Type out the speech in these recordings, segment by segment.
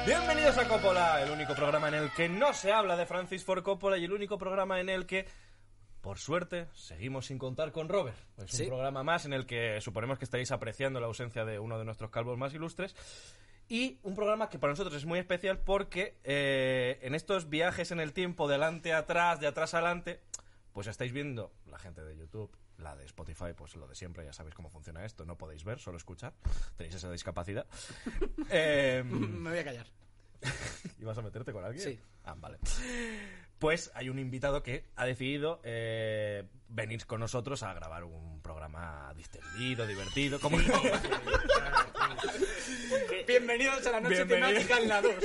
Bienvenidos a Coppola, el único programa en el que no se habla de Francis Ford Coppola y el único programa en el que, por suerte, seguimos sin contar con Robert. Es un programa más en el que suponemos que estáis apreciando la ausencia de uno de nuestros calvos más ilustres. Y un programa que para nosotros es muy especial porque en estos viajes en el tiempo, de adelante a atrás, de atrás a adelante, pues estáis viendo la gente de YouTube, la de Spotify, pues lo de siempre, ya sabéis cómo funciona esto, no podéis ver, solo escuchar, tenéis esa discapacidad. Me voy a callar. ¿Ibas a meterte con alguien? Sí. Ah, vale. Pues hay un invitado que ha decidido venir con nosotros a grabar un programa distendido, divertido. ¿Cómo? Bienvenidos a la noche temática en la 2.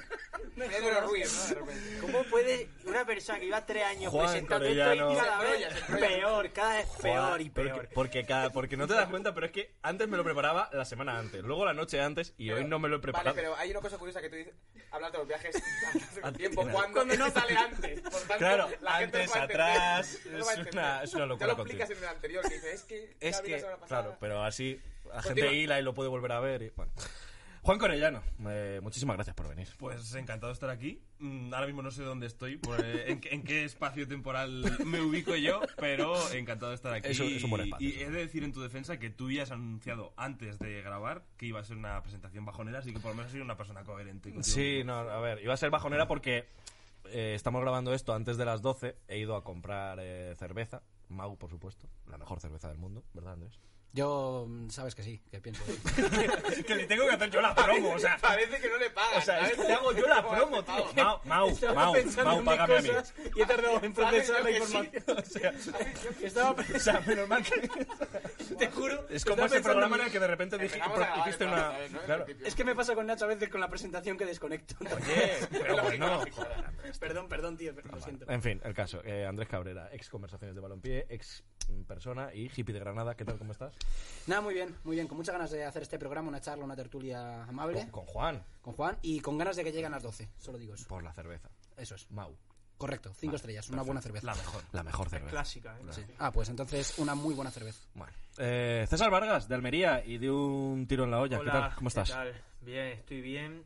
¿Cómo puede una persona que lleva 3 años Juan presentando Corellano. esto y cada vez peor, cada vez peor y peor? Porque no te das cuenta, pero es que antes me lo preparaba la semana antes, luego la noche antes y hoy no me lo he preparado. Vale, pero hay una cosa curiosa que tú dices, hablas de los viajes antes del tiempo, cuando no sale antes. Por tanto, Claro, la gente antes, no va a entender, atrás, no va a entender. es una locura Ya lo continua. explicas en el anterior, que dices, Es ya vi la que, semana pasada. claro, pero así la Continúa. gente hila y lo puede volver a ver. Y, bueno. Juan Corellano, muchísimas gracias por venir. Pues encantado de estar aquí. Ahora mismo no sé dónde estoy, en qué espacio temporal me ubico yo, pero encantado de estar aquí. Es un buen espacio. Y he de decir en tu defensa que tú ya has anunciado antes de grabar que iba a ser una presentación bajonera, así que por lo menos has sido una persona coherente. Sí, no, a ver, iba a ser bajonera porque estamos grabando esto antes de las 12. He ido a comprar cerveza, Mau, por supuesto, la mejor cerveza del mundo, ¿verdad, Andrés? Yo, sabes que sí, que pienso. Que le tengo que hacer yo la promo, o sea, Parece que no le pagas. o sea, es ¿sabes? que le hago yo la promo, tío. Mau, págame a mí. Y he tardado en procesar la que sí. información. O sea, Estaba o sea, menos mal que... te juro. Es como estaba ese pensando programa en el que de repente Empezamos a grabar, dijiste una... ¿sabes, no? Claro. Es que me pasa con Nacho a veces con la presentación que desconecto. Oye, pero bueno... Perdón, tío, pero lo siento. En fin, el caso. Andrés Cabrera, ex Conversaciones de Balompié, ex persona y hippie de Granada. ¿Qué tal? ¿Cómo estás? Nada, muy bien. Con muchas ganas de hacer este programa, una charla, una tertulia amable. Con Juan, Con Juan y con ganas de que lleguen las 12. Solo digo eso. por la cerveza. Eso es. Mau, Correcto, 5 estrellas, una buena cerveza. la mejor cerveza. Clásica, ¿eh? Sí. Ah, pues entonces una muy buena cerveza. Bueno. César Vargas, de Almería y de un tiro en la olla. Hola, ¿Qué tal? ¿Cómo estás? ¿qué tal? Bien, estoy bien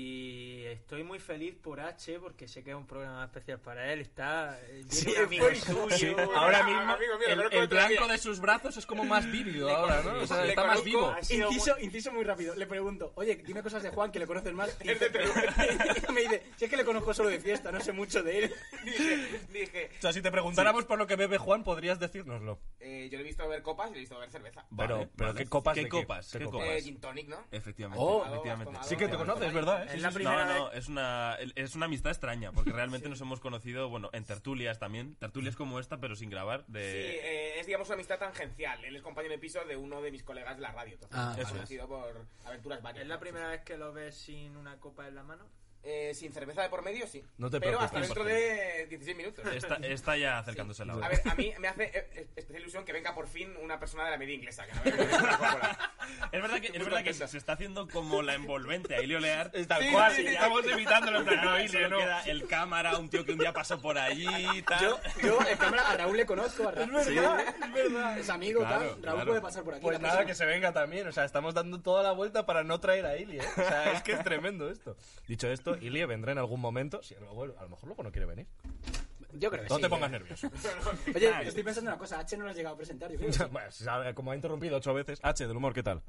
y estoy muy feliz por H porque sé que es un programa especial para él. Está Sí, un amigo pues, suyo. Sí, ahora mismo amigo mío, lo el conozco blanco todavía. de sus brazos es como más vívido ahora, ¿no? O sea, Le está más conozco. vivo. Ha sido Inciso muy rápido. Le pregunto, oye, dime cosas de Juan que le conoces más. Y Es de Teruel. me dice, si es que le conozco solo de fiesta, no sé mucho de él. Dije, O sea, si te preguntáramos por lo que bebe Juan, podrías decírnoslo. yo le he visto beber copas y le he visto beber cerveza. Pero ¿qué copas? ¿Qué de copas? ¿Qué ¿Qué copas? copas? Gin tonic, ¿no? Efectivamente, Oh, efectivamente. has Sí que te conoces, ¿verdad? Es la primera No, es una amistad extraña, porque realmente nos hemos conocido, bueno, en tertulias también, tertulias como esta, pero sin grabar. Sí, es digamos una amistad tangencial. Él es compañero de piso de uno de mis colegas de la radio. Entonces, Ah, hemos eso conocido por aventuras varias. ¿Es la ¿no? primera vez que lo ves sin una copa en la mano? Sin cerveza de por medio, sí. No te pero preocupes, hasta dentro de 16 minutos. Está ya acercándose la hora. A ver, a mí me hace especial ilusión que venga por fin una persona de la media inglesa. Que no me Coca-Cola. Es verdad que se está haciendo como la envolvente a Ilio Lear. Tal Sí, cual, sí, sí, estamos imitándolo en plan, no, Solo Ilio, no. queda el cámara, un tío que un día pasó por allí y tal. Yo, en cámara, a Raúl le conozco. A Raúl. Es verdad. Es amigo, Claro, tal. Raúl claro. puede pasar por aquí. Pues la nada, próxima. que se venga también. O sea, estamos dando toda la vuelta para no traer a Ilie, ¿eh? O sea, es que es tremendo esto. Dicho esto, Ilie vendrá en algún momento. Si luego, a lo mejor luego no quiere venir. Yo creo que No sí. te pongas nervioso. Oye, estoy pensando una cosa. H no lo has llegado a presentar, yo creo. Bueno, como ha interrumpido 8 veces. H, del humor, ¿qué tal?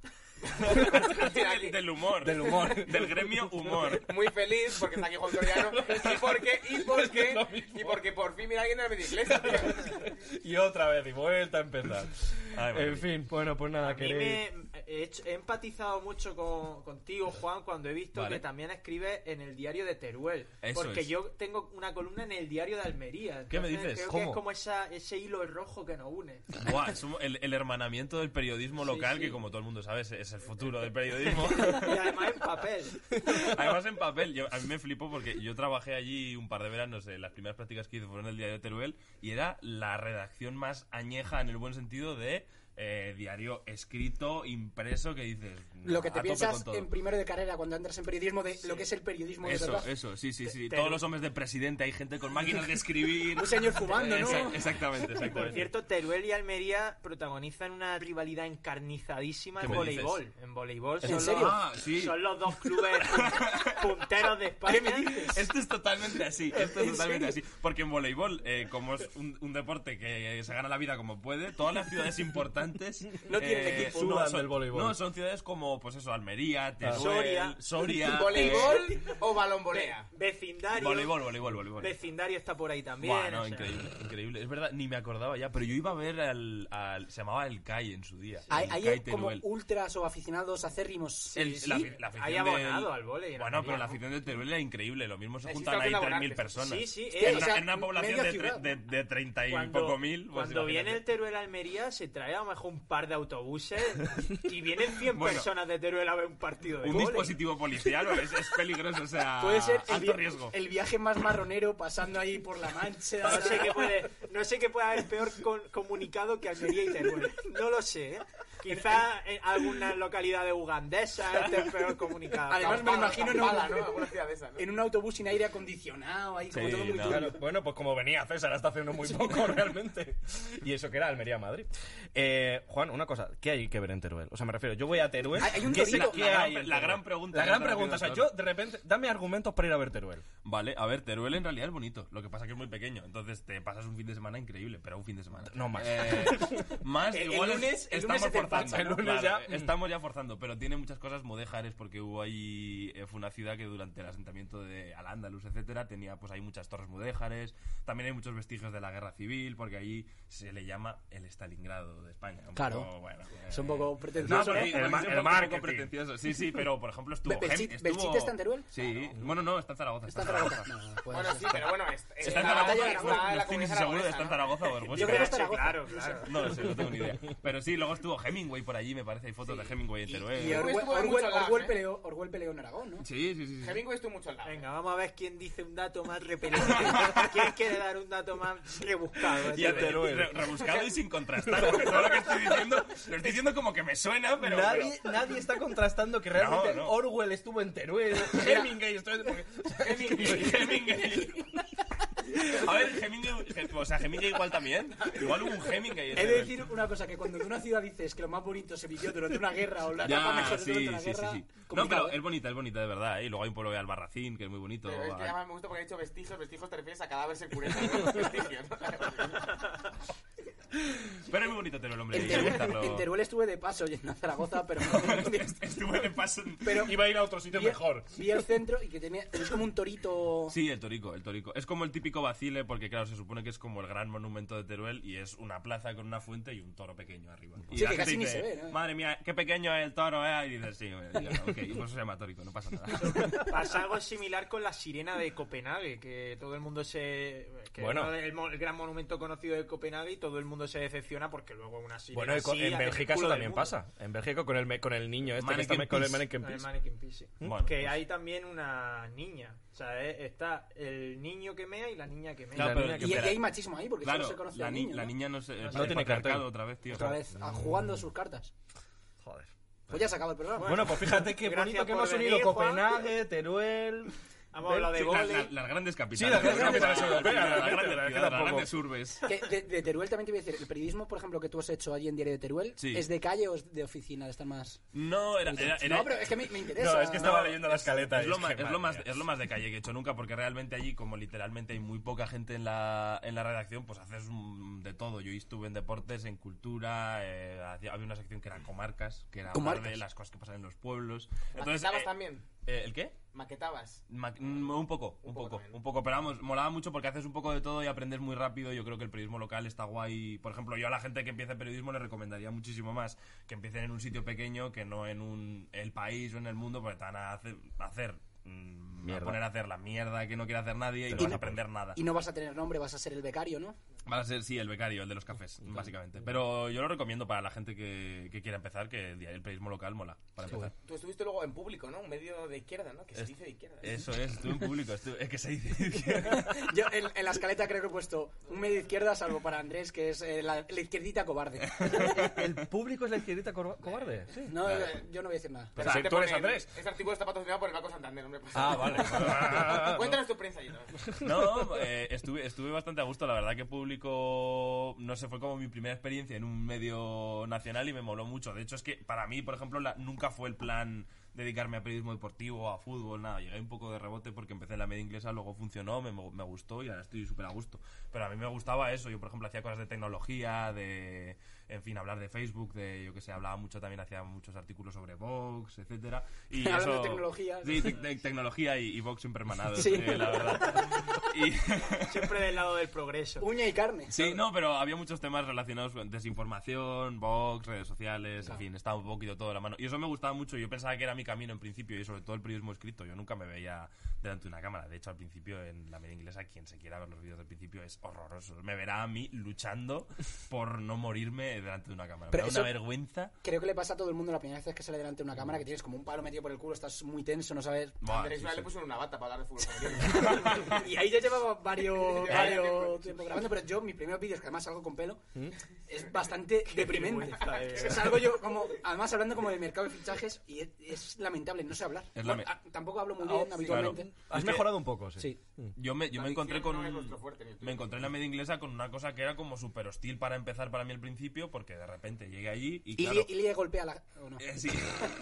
Del humor. Del humor. Del gremio humor. Muy feliz porque está aquí Juan Corellano y porque por fin mira a alguien de la media inglesa. Tío. Y otra vez, y vuelta a empezar. Ay, madre En fin, bueno, pues nada, A mí queréis... he empatizado mucho contigo, Juan, cuando he visto Vale. que también escribes en el diario de Teruel. Eso porque es. yo tengo una columna en el diario de Almería. ¿Qué me Entonces, dices? Creo que ¿Cómo? es como ese hilo rojo que nos une. Buah, es el hermanamiento del periodismo local, sí. que como todo el mundo sabe es el futuro del periodismo. Y además en papel. Además en papel, a mí me flipó porque yo trabajé allí un par de veranos, las primeras prácticas que hice fueron en el diario de Teruel y era la redacción más añeja en el buen sentido de diario escrito, impreso, que dices... Lo que a te tope piensas con todo. en primero de carrera cuando entras en periodismo de lo que es el periodismo de verdad. Eso, sí. Todos los hombres de presidente, hay gente con máquinas de escribir. Un señor fumando, ¿no? Exactamente. Por cierto, Teruel y Almería protagonizan una rivalidad encarnizadísima ¿Qué en me voleibol. dices? En voleibol ¿En son, serio? los, son los dos clubes punteros de España. Esto es totalmente así. Porque en voleibol, como es un deporte que se gana la vida como puede, todas las ciudades importantes No tienen equipo, sudan del voleibol. No, son ciudades como, pues eso, Almería, Teruel, Soria. ¿Voleibol o balonvolea? Vecindario. Voleibol. Vecindario está por ahí también. Bueno, o sea. increíble. Es verdad, ni me acordaba ya, pero yo iba a ver se llamaba El CAI en su día. Hay El CAI como Teruel. ultras o aficionados acérrimos. La afición Hay abonado al vóley. en Bueno, Almería, pero la ¿no? afición de Teruel era increíble. Lo mismo se Sí, juntaban está ahí haciendo 3.000 personas. Sí, Hostia, o sea, En una población media ciudad. de 30 y Cuando, poco mil. Pues cuando viene el imagínate. Teruel a Almería, se trae a lo mejor un par de autobuses y vienen 100 Bueno, personas de Teruel a ver un partido de Un vóley. dispositivo policial es peligroso, o sea, Puede ser alto riesgo. el viaje más marronero pasando ahí por la Mancha. No sé qué puede haber peor comunicado que Almería y Teruel. No lo sé, ¿eh? Quizá en algunas localidades ugandesas esté peor comunicado. Además, me imagino Kampala, ¿no? Alguna ciudad de esas, ¿no? en un autobús sin aire acondicionado, ahí como Sí, todo muy no. turbio. Claro, bueno, pues como venía César hasta hace muy poco realmente. Y eso que era Almería-Madrid. Juan, una cosa, ¿qué hay que ver en Teruel? O sea, me refiero, yo voy a Teruel. Hay un ¿qué sé torito. qué hay en La Teruel? gran pregunta. La gran que pregunta, o sea, rápido, yo de repente, dame argumentos para ir a ver Teruel. Vale, a ver, Teruel en realidad es bonito. Lo que pasa que es muy pequeño. Entonces te pasas un fin de semana increíble, pero un fin de semana. No más. Más, El igual lunes estamos se te forzando. empacha, ¿no? El lunes Claro, ya, estamos ya forzando, pero tiene muchas cosas mudéjares porque hubo ahí. Fue una ciudad que durante el asentamiento de Al-Ándalus, etcétera, tenía pues hay muchas torres mudéjares. También hay muchos vestigios de la guerra civil, porque ahí se le llama el Stalingrado de España. Un Claro. poco, bueno, Es un poco no, pretencioso, porque ¿no? el es un poco marketing. pretencioso. Sí, pero por ejemplo estuvo. ¿Belchite está en Teruel? Sí, bueno, no, está en Zaragoza. ¿Está en Zaragoza? No, puede Bueno, ser. sí, pero bueno, Está en la Zaragoza, batalla de no Aragón, la estoy ni comunidad seguro de aragonesa, está en ¿no? Zaragoza o Orgües. Yo creo que está en Sí, Zaragoza. claro. No lo sé, no tengo ni idea. Pero sí, luego estuvo Hemingway por allí, me parece, hay fotos de Hemingway en Teruel. Y Orwell estuvo en muchos lados, Orwell peleó en Aragón, ¿no? Sí. Hemingway estuvo mucho al lado. Venga, vamos a ver quién dice un dato más repelente. ¿Quién quiere dar un dato más rebuscado? Y a Teruel. Rebuscado y sin contrastar. Todo lo que estoy diciendo, lo estoy diciendo como que me suena, pero... Nadie está contrastando que realmente No. Orwell estuvo en Teruel, Hemingway estuvo en... Hemingway. A ver, Hemingway igual también. Igual hubo un Hemingway. en He de Teruel. decir una cosa, que cuando en una ciudad dices que lo más bonito se vivió durante una guerra o la etapa Ya, mejor sí, durante una sí. guerra, No, complicado, pero es bonita de verdad, ¿eh? Y luego hay un pueblo de Albarracín, que es muy bonito. Pero es que además me gusta porque ha dicho vestigios. Vestigios te refieres a cadáveres en cubierta, ¿no? Vestigios, ¿no? Pero es muy bonito Teruel, hombre. En hay que Teruel, visitarlo. en Teruel estuve de paso yendo a Zaragoza, pero Estuve de paso. pero Iba a ir a otro sitio vi, mejor. vi el centro y que tenía es como un torito. Sí, el torico. Es como el típico Bacile, porque claro, se supone que es como el gran monumento de Teruel y es una plaza con una fuente y un toro pequeño arriba. Y Sí, la que gente casi ni dice, se ve, ¿no? madre mía, qué pequeño es el toro, ¿eh? Y dices, sí, bueno, ya, ok, y por eso se llama tórico, no pasa nada. Pasa algo similar con la sirena de Copenhague, que todo el mundo se... que Bueno. es el gran monumento conocido de Copenhague y todo el mundo se decepciona porque luego una sirena Bueno, así en hace Bélgica el eso culo del también mundo. pasa. En Bélgica con el niño este que Mannequin está con el Peace. Mannequin El Peace. Mannequin Peace, sí. Bueno, que pues- hay también una niña. O sea, está el niño que mea y la niña que mea. Claro, La pero- niña que Y espera. hay machismo ahí, porque Claro, solo se conoce la, al niño, la ¿no? niña no se... No tiene patriarcado cartel. otra vez, tío. Otra vez, jugando sus cartas. Joder. Pues ya se acaba el programa. Bueno, pues fíjate qué Gracias bonito que por hemos unido venir, Juan. Copenhague, Teruel... Hemos hablado de Sí, vóley. las grandes Sí, capitales. las grandes capitales europeas, Las realmente, grandes la verdad, ciudades, las tampoco. grandes urbes. Que de Teruel también te voy a decir, el periodismo, por ejemplo, que tú has hecho allí en Diario de Teruel, Sí. ¿es de calle o es de oficina? De estar más... No, era No, pero es que me interesa. No, es que estaba No, leyendo la escaleta. Es y lo, más, que, es, lo más, madre mía. es lo más de calle que he hecho nunca, porque realmente allí, como literalmente hay muy poca gente en la redacción, pues haces de todo. Yo estuve en deportes, en cultura, había una sección que era comarcas, que era hablar Comarcas. de las cosas que pasan en los pueblos. Entonces, ¿Maquetabas también? ¿el qué? ¿Maquetabas? Un poco, pero vamos, molaba mucho porque haces un poco de todo y aprendes muy rápido. Yo creo que el periodismo local está guay. Por ejemplo, yo a la gente que empieza periodismo le recomendaría muchísimo más que empiecen en un sitio pequeño que no en el país o en el mundo, porque te van a poner a hacer la mierda que no quiere hacer nadie y no vas a aprender nada. Y no vas a tener nombre, vas a ser el becario, ¿no? Va a ser, sí, el becario, el de los cafés, básicamente. Pero yo lo recomiendo para la gente que quiera empezar, que el periodismo local mola, para empezar. Tú estuviste luego en Público, ¿no? Un medio de izquierda, ¿no? Que se dice de izquierda. Eso es, estuve en Público, es que se dice de izquierda. Yo en la escaleta creo que he puesto un medio de izquierda, salvo para Andrés, que es la izquierdita cobarde. ¿El público es la izquierdita cobarde? Sí. No, yo no voy a decir nada. O sea, tú eres Andrés. Este artículo está patrocinado por el Banco Santander, no me pasa. Ah, vale. Cuéntanos tu experiencia allí. No, estuve bastante a gusto. La verdad que Público, no sé, fue como mi primera experiencia en un medio nacional y me moló mucho. De hecho, es que para mí, por ejemplo, nunca fue el plan dedicarme a periodismo deportivo, a fútbol, nada. Llegué un poco de rebote porque empecé en la media inglesa, luego funcionó, me gustó y ahora estoy súper a gusto. Pero a mí me gustaba eso. Yo, por ejemplo, hacía cosas de tecnología, en fin, hablar de Facebook, yo que sé, hablaba mucho, también hacía muchos artículos sobre Vox, etcétera. Y hablando eso, de tecnología. Sí, tecnología y Vox siempre hermanados, Sí. la verdad. Y Siempre del lado del progreso. Uña y carne. sí, no, pero había muchos temas relacionados con desinformación, Vox, redes sociales, en fin, estaba un poquito todo de la mano. Y eso me gustaba mucho, yo pensaba que era mi camino en principio, y sobre todo el periodismo escrito. Yo nunca me veía delante de una cámara. De hecho, al principio, en la media inglesa, quien se quiera ver los vídeos del principio es horroroso. Me verá a mí luchando por no morirme delante de una cámara. Pero Me da una eso vergüenza. creo que le pasa a todo el mundo la primera vez que sale delante de una cámara, que tienes como un palo metido por el culo, estás muy tenso, no sabes. Buah, Andrés sí, le sí. puso una bata para hablar de fútbol femenino. Y ahí ya llevaba varios tiempo grabando, pero yo, mis primeros vídeos, que además salgo con pelo, es bastante deprimente. Salgo yo como, además hablando como del mercado de fichajes, y es lamentable, no sé hablar. Tampoco hablo muy bien habitualmente. claro. Has Es que- mejorado un poco, sí. Sí. Yo me encontré con No es nuestro fuerte, ni el tuyo. me encontré en la media inglesa con una cosa que era como súper hostil para empezar para mí al principio, porque de repente llegué allí y claro... Y le golpea la... ¿o no? Sí.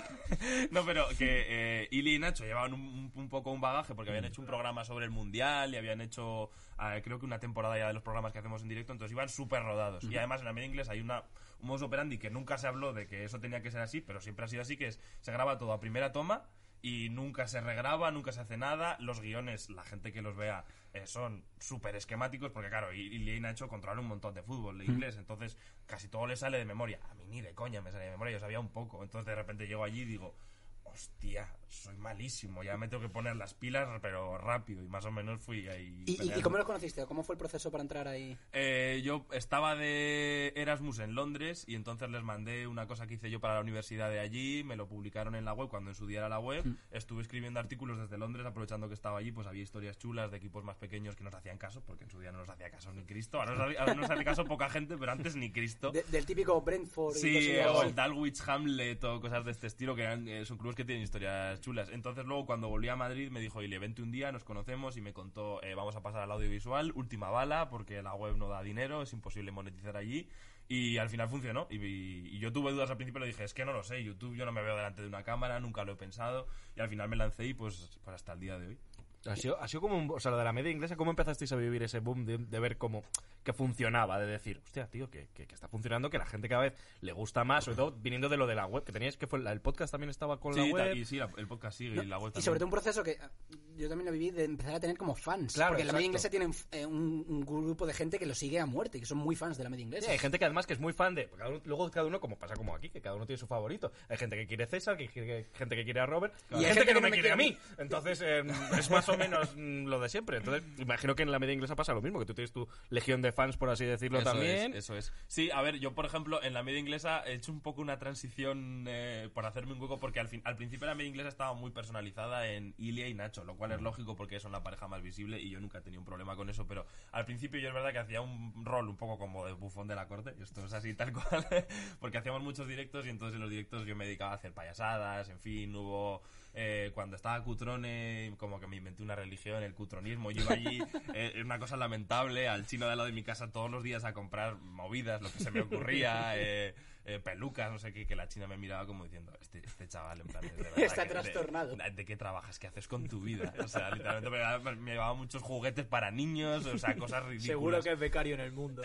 No, pero que Ili y Nacho llevaban un poco un bagaje porque habían hecho un programa sobre el Mundial y habían hecho, creo que una temporada ya de los programas que hacemos en directo, entonces iban súper rodados. Y además en la media inglesa hay un modus operandi que nunca se habló de que eso tenía que ser así, pero siempre ha sido así, que se graba todo a primera toma y nunca se regraba, nunca se hace nada. Los guiones, la gente que los vea, son súper esquemáticos porque claro, Ili y Nacho controlan un montón de fútbol, de inglés, entonces casi todo les sale de memoria. A mí ni de coña me sale de memoria, yo sabía un poco. Entonces de repente llego allí y digo, hostia, soy malísimo, ya me tengo que poner las pilas, pero rápido. Y más o menos fui ahí. ¿Y peleando. cómo los conociste? ¿Cómo fue el proceso para entrar ahí? Yo estaba de Erasmus en Londres y entonces les mandé una cosa que hice yo para la universidad de allí, me lo publicaron en la web cuando en su día era la web. Estuve escribiendo artículos desde Londres, aprovechando que estaba allí, pues había historias chulas de equipos más pequeños que nos hacían caso, porque en su día no nos hacía caso ni Cristo. Ahora nos hace caso poca gente, pero antes ni Cristo. Del típico Brentford. y Sí, cosas o así. el Dalwich Hamlet o cosas de este estilo, que son clubes que tienen historias chulas. Entonces luego cuando volví a Madrid me dijo, Ile, vente un día, nos conocemos, y me contó, vamos a pasar al audiovisual, última bala, porque la web no da dinero, es imposible monetizar allí. Y al final funcionó. Y yo tuve dudas al principio, le dije, es que no lo sé, YouTube yo no me veo delante de una cámara, nunca lo he pensado. Y al final me lancé y pues hasta el día de hoy. Ha sido como o sea, lo de la media inglesa, ¿cómo empezasteis a vivir ese boom de ver cómo que funcionaba? De decir, hostia, tío, que está funcionando, que la gente cada vez le gusta más, sobre todo viniendo de lo de la web, que teníais, que fue el podcast también estaba con la web. Y sí, el podcast sigue No, y la web y también. sobre todo un proceso que yo también lo viví, de empezar a tener como fans. Claro, porque en la media exacto. inglesa tienen un grupo de gente que lo sigue a muerte, que son muy fans de la media inglesa. Sí, hay gente que además que es muy fan de... Luego cada uno, como pasa como aquí, que cada uno tiene su favorito. Hay gente que quiere César, gente que quiere a Robert, y hay gente que no me quiere a mí. Entonces, es más o menos lo de siempre. Entonces, imagino que en la media inglesa pasa lo mismo, que tú tienes tu legión de fans, por así decirlo, también. Eso es. Sí, a ver, yo por ejemplo en la media inglesa he hecho un poco una transición por hacerme un hueco, porque al principio la media inglesa estaba muy personalizada en Ilia y Nacho, lo cual es lógico porque son la pareja más visible y yo nunca he tenido un problema con eso, pero al principio yo es verdad que hacía un rol un poco como de bufón de la corte, y esto es así tal cual, porque hacíamos muchos directos y entonces en los directos yo me dedicaba a hacer payasadas, en fin, hubo... cuando estaba Cutrone, como que me inventé una religión, el cutronismo. Yo iba allí, una cosa lamentable, al chino de al lado de mi casa todos los días a comprar movidas, lo que se me ocurría, pelucas, no sé qué, que la china me miraba como diciendo, este chaval, en plan, de verdad, Está trastornado. ¿De qué trabajas? ¿Qué haces con tu vida? O sea, literalmente me llevaba muchos juguetes para niños, o sea, cosas ridículas. Seguro que es becario en el mundo.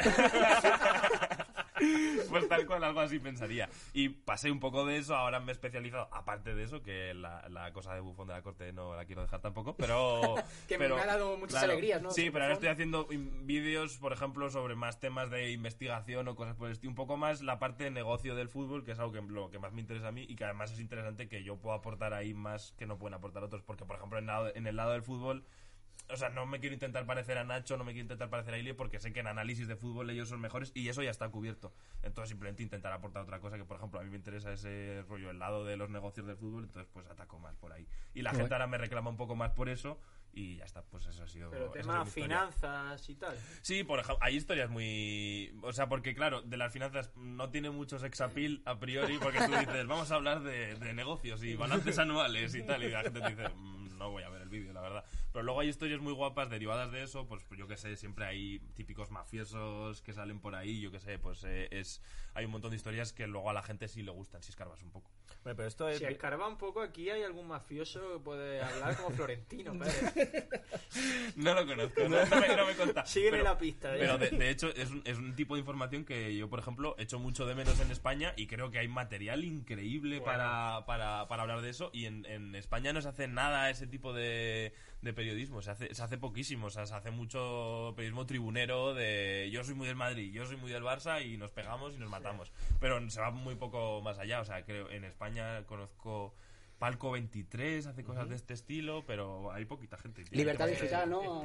Pues tal cual, algo así pensaría. Y pasé un poco de eso, ahora me he especializado, aparte de eso, que la cosa de bufón de la corte no la quiero dejar tampoco, pero... Que me ha dado muchas alegrías, ¿no? Sí, pero ahora estoy haciendo vídeos, por ejemplo, sobre más temas de investigación o cosas por el estilo, un poco más la parte de negocio del fútbol, que es algo lo que más me interesa a mí, y que además es interesante que yo puedo aportar ahí más que no pueden aportar otros, porque, por ejemplo, en el lado del fútbol... O sea, no me quiero intentar parecer a Nacho, no me quiero intentar parecer a Ilie, porque sé que en análisis de fútbol ellos son mejores y eso ya está cubierto. Entonces simplemente intentar aportar otra cosa que, por ejemplo, a mí me interesa ese rollo, el lado de los negocios del fútbol, entonces pues ataco más por ahí. Y la gente ahora me reclama un poco más por eso y ya está, pues eso ha sido... Pero tema finanzas y tal. Sí, por ejemplo, hay historias muy... O sea, porque claro, de las finanzas no tiene mucho sex appeal a priori, porque tú dices, vamos a hablar de negocios y balances anuales y tal, y la gente te dice, no voy a ver el vídeo, la verdad. Pero luego hay historias muy guapas derivadas de eso, pues yo que sé, siempre hay típicos mafiosos que salen por ahí, yo que sé, pues hay un montón de historias que luego a la gente sí le gustan, si escarbas un poco. Bueno, pero esto es... Si escarba un poco, aquí hay algún mafioso que puede hablar como Florentino Pérez. No lo conozco, no me conta. Síguele la pista. Pero de hecho es un tipo de información que yo, por ejemplo, echo mucho de menos en España y creo que hay material increíble para hablar de eso, y en España no se hace nada ese tipo de periodismo, se hace poquísimo, o sea, se hace mucho periodismo tribunero de yo soy muy del Madrid, yo soy muy del Barça y nos pegamos y nos matamos, pero se va muy poco más allá, o sea, creo en España conozco Palco 23, hace cosas de este estilo, pero hay poquita gente. Libertad digital, ¿no?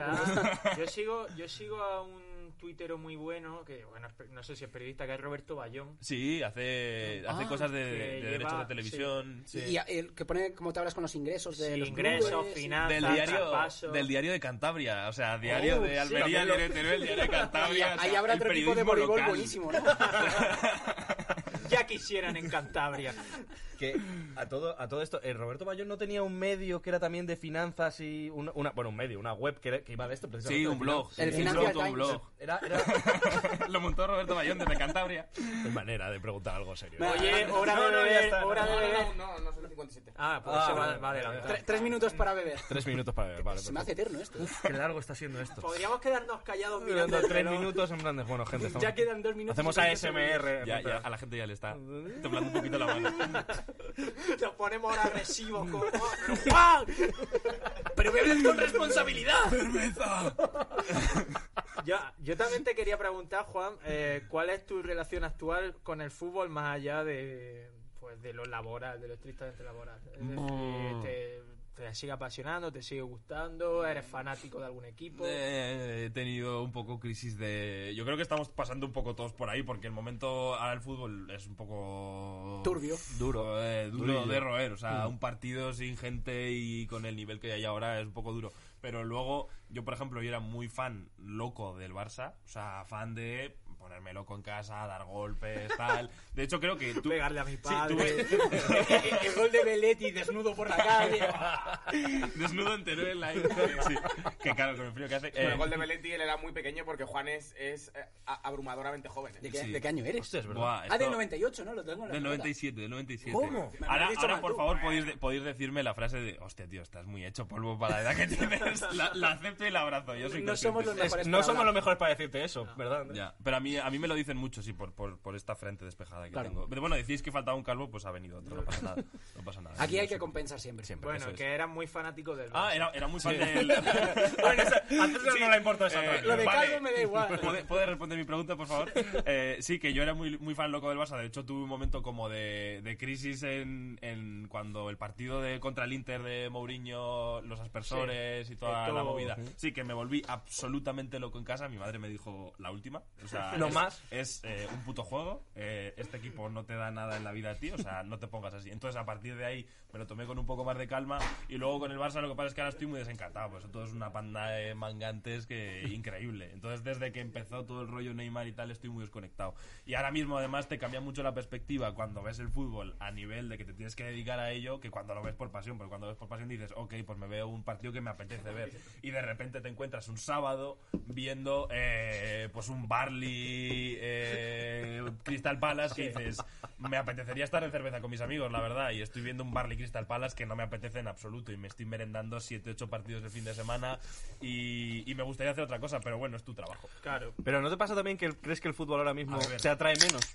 Yo sigo a un tuitero muy bueno, que bueno, no sé si es periodista, que es Roberto Bayón. Sí, hace cosas de derechos de televisión. Sí. Y el que pone cómo te hablas con los ingresos de los ingresos, clubes, finanzas, del diario de Cantabria, o sea, diario de Almería, diario de Teruel, diario de Cantabria. Ahí habrá otro tipo de voleibol buenísimo, ¿no? Ya quisieran en Cantabria. Que a todo esto, Roberto Bayón no tenía un medio que era también de finanzas y una web que iba de esto precisamente. Sí, un blog. El Financial Times. Era Lo montó Roberto Bayón desde Cantabria. de manera de preguntar algo serio. Oye, hora de beber. No, son 57. Pues se va adelante. 3 minutos para beber. 3 minutos para beber, vale. Se me hace eterno esto. Qué largo está siendo esto. Podríamos quedarnos callados Mirando mirando el 3 reloj. minutos en plan de, bueno, gente, Ya quedan 2 minutos. hacemos ASMR. Ya, a la gente ya le está temblando un poquito la mano. Nos ponemos ahora agresivos como... ¡Pero Juan! Pero bebes con responsabilidad. ¡Cerveza! Yo también te quería preguntar, Juan, ¿cuál es tu relación actual con el fútbol más allá de lo laboral, de lo estrictamente laboral? Es decir, ¿te sigue apasionando, te sigue gustando, eres fanático de algún equipo? He tenido un poco crisis de... Yo creo que estamos pasando un poco todos por ahí, porque el momento ahora el fútbol es un poco... Turbio. Duro de roer. O sea, un partido sin gente y con el nivel que hay ahora es un poco duro. Pero luego, yo por ejemplo, yo era muy fan loco del Barça. O sea, fan de ponerme loco en casa, dar golpes, tal. De hecho, creo que tú... Pegarle a mi padre. El gol de Belletti desnudo por la calle. Desnudo en Teruel ahí. Sí. Que claro, con el frío que hace... Con el gol de Belletti él era muy pequeño porque Juan es abrumadoramente joven. ¿De qué año eres? Hostia, es verdad. Buah, esto- Del 98, ¿no? Lo tengo en la Del nota. 97. ¿Cómo? Me Ahora, habrías dicho mal por tú. favor, podéis decirme la frase de hostia, tío, estás muy hecho polvo para la edad que tienes. La acepto y la abrazo. Yo soy No somos los consciente. mejores No para somos hablar. los mejores para decirte eso, ¿verdad? Ya, pero a mí me lo dicen mucho, sí, por esta frente despejada que Claro. tengo. Pero bueno, decís que faltaba un calvo, pues ha venido otro, no pasa nada. No pasa nada. Aquí hay que compensar siempre. Bueno, eso es. que eras muy fanático del Ah, Barça. era muy fan del... Bueno, antes no le importó esa otra. Lo de Vale. calvo me da igual. ¿Puede responder mi pregunta, por favor? Sí, que yo era muy fan loco del Barça. De hecho, tuve un momento como de crisis en cuando el partido contra el Inter de Mourinho, los aspersores y toda todo. la movida. Sí, que me volví absolutamente loco en casa. Mi madre me dijo la última. O sea, No más. Es un puto juego. Este equipo no te da nada en la vida a ti. O sea, no te pongas así. Entonces, a partir de ahí, me lo tomé con un poco más de calma. Y luego con el Barça, lo que pasa es que ahora estoy muy desencantado. Pues todo es una panda de mangantes que increíble. Entonces, desde que empezó todo el rollo Neymar y tal, estoy muy desconectado. Y ahora mismo, además, te cambia mucho la perspectiva cuando ves el fútbol a nivel de que te tienes que dedicar a ello, que cuando lo ves por pasión. Porque cuando ves por pasión dices, ok, pues me veo un partido que me apetece ver. Y de repente te encuentras un sábado viendo pues un Barley Crystal Palace que dices, me apetecería estar en cerveza con mis amigos, la verdad. Y estoy viendo un Barley Crystal Palace que no me apetece en absoluto. Y me estoy merendando 7-8 partidos de fin de semana. Y me gustaría hacer otra cosa, pero bueno, es tu trabajo. Claro. Pero ¿no te pasa también que crees que el fútbol ahora mismo A ver. te atrae menos?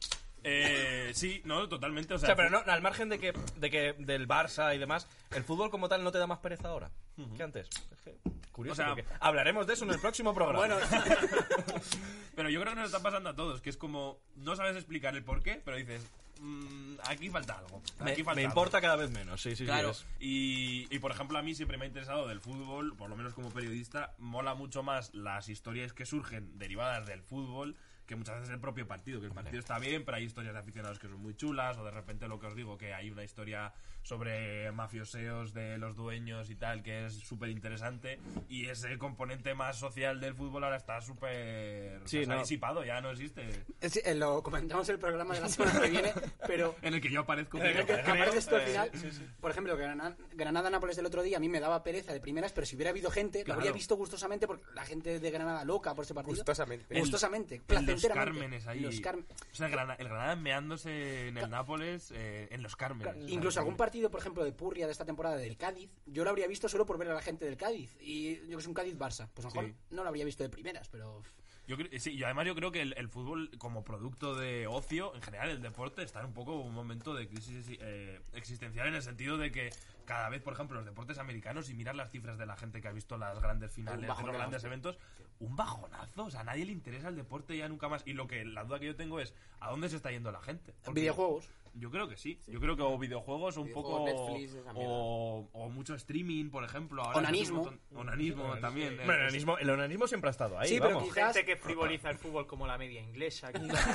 Sí, no, totalmente. O O sea, sea, pero no, al margen de que del Barça y demás, ¿el fútbol como tal no te da más pereza ahora que antes? Es que, curioso, O sea, porque hablaremos de eso en el próximo programa. Bueno, Pero yo creo que nos está pasando a todos, que es como, no sabes explicar el por qué, pero dices, aquí falta algo. Me importa cada vez menos, sí. Claro, Sí, y por ejemplo a mí siempre me ha interesado del fútbol, por lo menos como periodista, mola mucho más las historias que surgen derivadas del fútbol que muchas veces el propio partido, que el partido está bien, pero hay historias de aficionados que son muy chulas, o de repente lo que os digo, que hay una historia sobre mafioseos de los dueños y tal, que es súper interesante, y ese componente más social del fútbol ahora está súper Sí, se ha no. disipado, ya no existe. Lo comentamos en el programa de la semana que viene, pero En el que yo aparezco. creo que apareces tú al final. Por ejemplo, Granada-Nápoles del otro día a mí me daba pereza de primeras, pero si hubiera habido gente, lo habría visto gustosamente porque la gente de Granada loca por ese partido. Gustosamente. Gustosamente, En los Cármenes ahí. Los Cármenes. O sea, el Granada meándose en el Nápoles, en los Cármenes. Incluso algún partido, por ejemplo, de Purria de esta temporada del Cádiz, yo lo habría visto solo por ver a la gente del Cádiz. Y yo que soy un Cádiz-Barça, pues a lo mejor Sí. no lo habría visto de primeras, pero... Y además yo creo que el fútbol como producto de ocio, en general el deporte, está en un poco un momento de crisis existencial en el sentido de que cada vez, por ejemplo, los deportes americanos, y mirar las cifras de la gente que ha visto las grandes finales, de los grandes eventos, un bajonazo, o sea, a nadie le interesa el deporte ya nunca más. Y la duda que yo tengo es, ¿a dónde se está yendo la gente? Porque Videojuegos. Yo creo que sí. Yo creo que o videojuegos o un poco... Netflix, esa mierda. O mucho streaming, por ejemplo. Ahora Onanismo. Onanismo también. Bueno, el onanismo siempre ha estado ahí, Sí, pero vamos. quizás- Gente que frivoliza el fútbol como la media inglesa.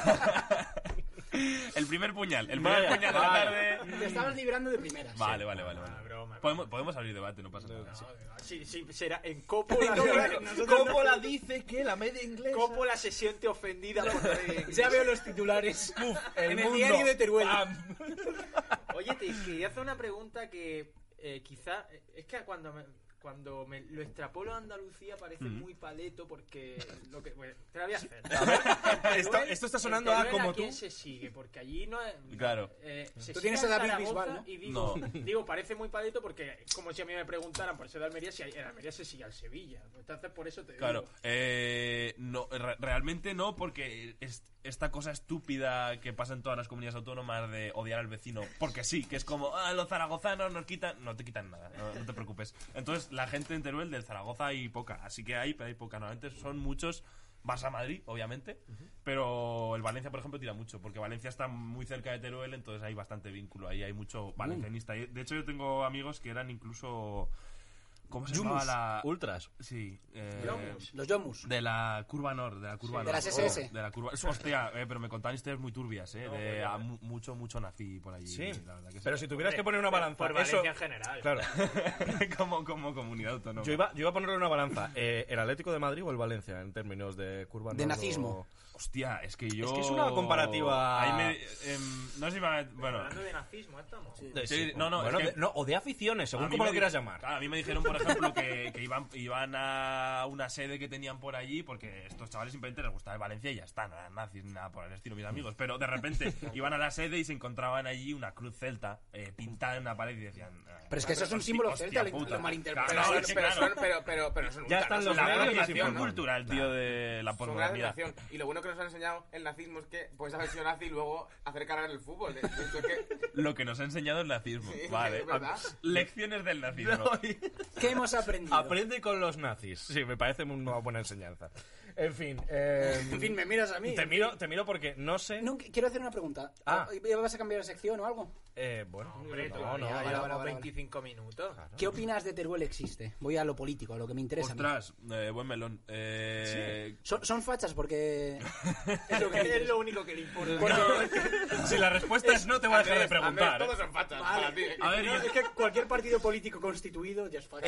El primer puñal de Vaya, la tarde. Te estabas librando de primeras. Vale, vale. broma. Podemos abrir debate, no pasa nada. Sí, será en Coppola. Coppola dice que la media inglesa... Coppola se siente ofendida por la media inglesa. Ya veo los titulares en el mundo. diario de Teruel. Oye, te quería hacer una pregunta que quizá... Es que cuando me lo extrapolo a Andalucía parece muy paleto porque... Bueno, te la voy a hacer. Esto está sonando a como ¿a quién tú. se sigue? Porque allí no es... Claro. Se Tú sigue tienes a David Zaragoza Bisbal, ¿no? Y No. digo, parece muy paleto porque es como si a mí me preguntaran por ser de Almería si en Almería se sigue al Sevilla. Entonces por eso te digo... Claro, no, realmente no, porque esta cosa estúpida que pasa en todas las comunidades autónomas de odiar al vecino, porque sí, que es como, los zaragozanos nos quitan, no te quitan nada, no te preocupes. Entonces, la gente en Teruel del Zaragoza hay poca, así que pero hay poca. Normalmente son muchos. Vas a Madrid, obviamente, pero el Valencia, por ejemplo, tira mucho, porque Valencia está muy cerca de Teruel, entonces hay bastante vínculo, ahí hay mucho valencianista. De hecho, yo tengo amigos que eran incluso... ¿Cómo se llamaba la...? Ultras. Sí. Los Yomus. De la curva Nord, de la curva Sí, Nord. de las SS. De la curva... Hostia, pero me contaban historias muy turbias, mucho nazi por allí. Sí, la verdad que sí. pero si tuvieras que poner una balanza... Por eso- Valencia en general. Claro, como comunidad autónoma. yo iba a ponerle una balanza. ¿El Atlético de Madrid o el Valencia en términos de curva De Nord nazismo. Hostia, es que yo... Es que es una comparativa- Ahí no sé si me... Bueno... Hablando de nazismo, estamos. Sí, no, Bueno, es que- o de aficiones, según A mí como me lo quieras llamar. Claro, a mí me dijeron, por ejemplo, que iban a una sede que tenían por allí porque estos chavales simplemente les gustaba el Valencia y ya está, no eran nazis ni nada por el estilo, mis amigos. Pero de repente iban a la sede y se encontraban allí una cruz celta pintada en una pared y decían... Pero es que eso es un símbolo celta, lo malinterpretas. Claro, sí, claro. Pero son Ya están los La medios apropiación ¿no? cultural, tío, de la Son gran posmodernidad. admiración. Y lo bueno que nos han enseñado el nazismo es que puedes haber sido nazi y luego hacer carrera en el fútbol. De hecho, es que... Lo que nos ha enseñado el nazismo. Sí, Vale. es verdad. Lecciones del nazismo. ¿Qué hemos aprendido? Aprende con los nazis. Sí, me parece una buena enseñanza. En fin, En fin, me miras a mí. te miro porque no sé... No, quiero hacer una pregunta. Ah. ¿Vas a cambiar de sección o algo? Bueno, Hombre, no, todavía no, lleva vale, los vale. 25 minutos. ¿Qué opinas de Teruel existe? Voy a lo político, a lo que me interesa. a mí. Ostras, buen melón. Son fachas porque... Es lo único que le importa. Si la respuesta es no, te voy a dejar de preguntar. Todos son fachas para ti. A ver, No, es que cualquier partido político constituido ya es facha.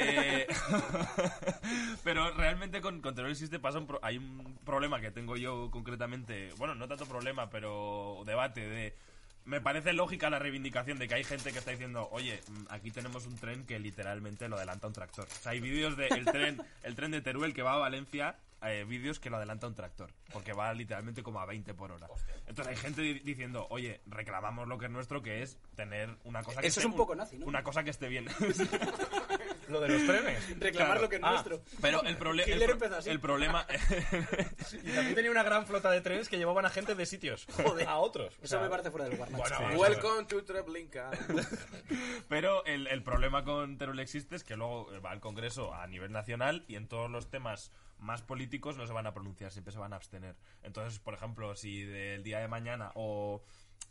Pero realmente con Teruel existe hay un problema que tengo yo concretamente, bueno, no tanto problema, pero debate de... Me parece lógica la reivindicación de que hay gente que está diciendo, oye, aquí tenemos un tren que literalmente lo adelanta un tractor. O sea, hay vídeos del el tren de Teruel que va a Valencia, vídeos que lo adelanta un tractor, porque va literalmente como a 20 por hora. Entonces hay gente diciendo, oye, reclamamos lo que es nuestro, que es tener una cosa que Eso es un poco nazi, ¿no? Una cosa que esté bien. Lo de los trenes. Reclamar claro. lo que es nuestro. Pero Hitler empezó así. el problema... Y también tenía una gran flota de trenes que llevaban a gente de sitios a otros. O Eso sea, me parece fuera del lugar, macho. Bueno, Welcome to Treblinka. Pero el problema con Teruel existe es que luego va al Congreso a nivel nacional y en todos los temas más políticos no se van a pronunciar, siempre se van a abstener. Entonces, por ejemplo, si del día de mañana o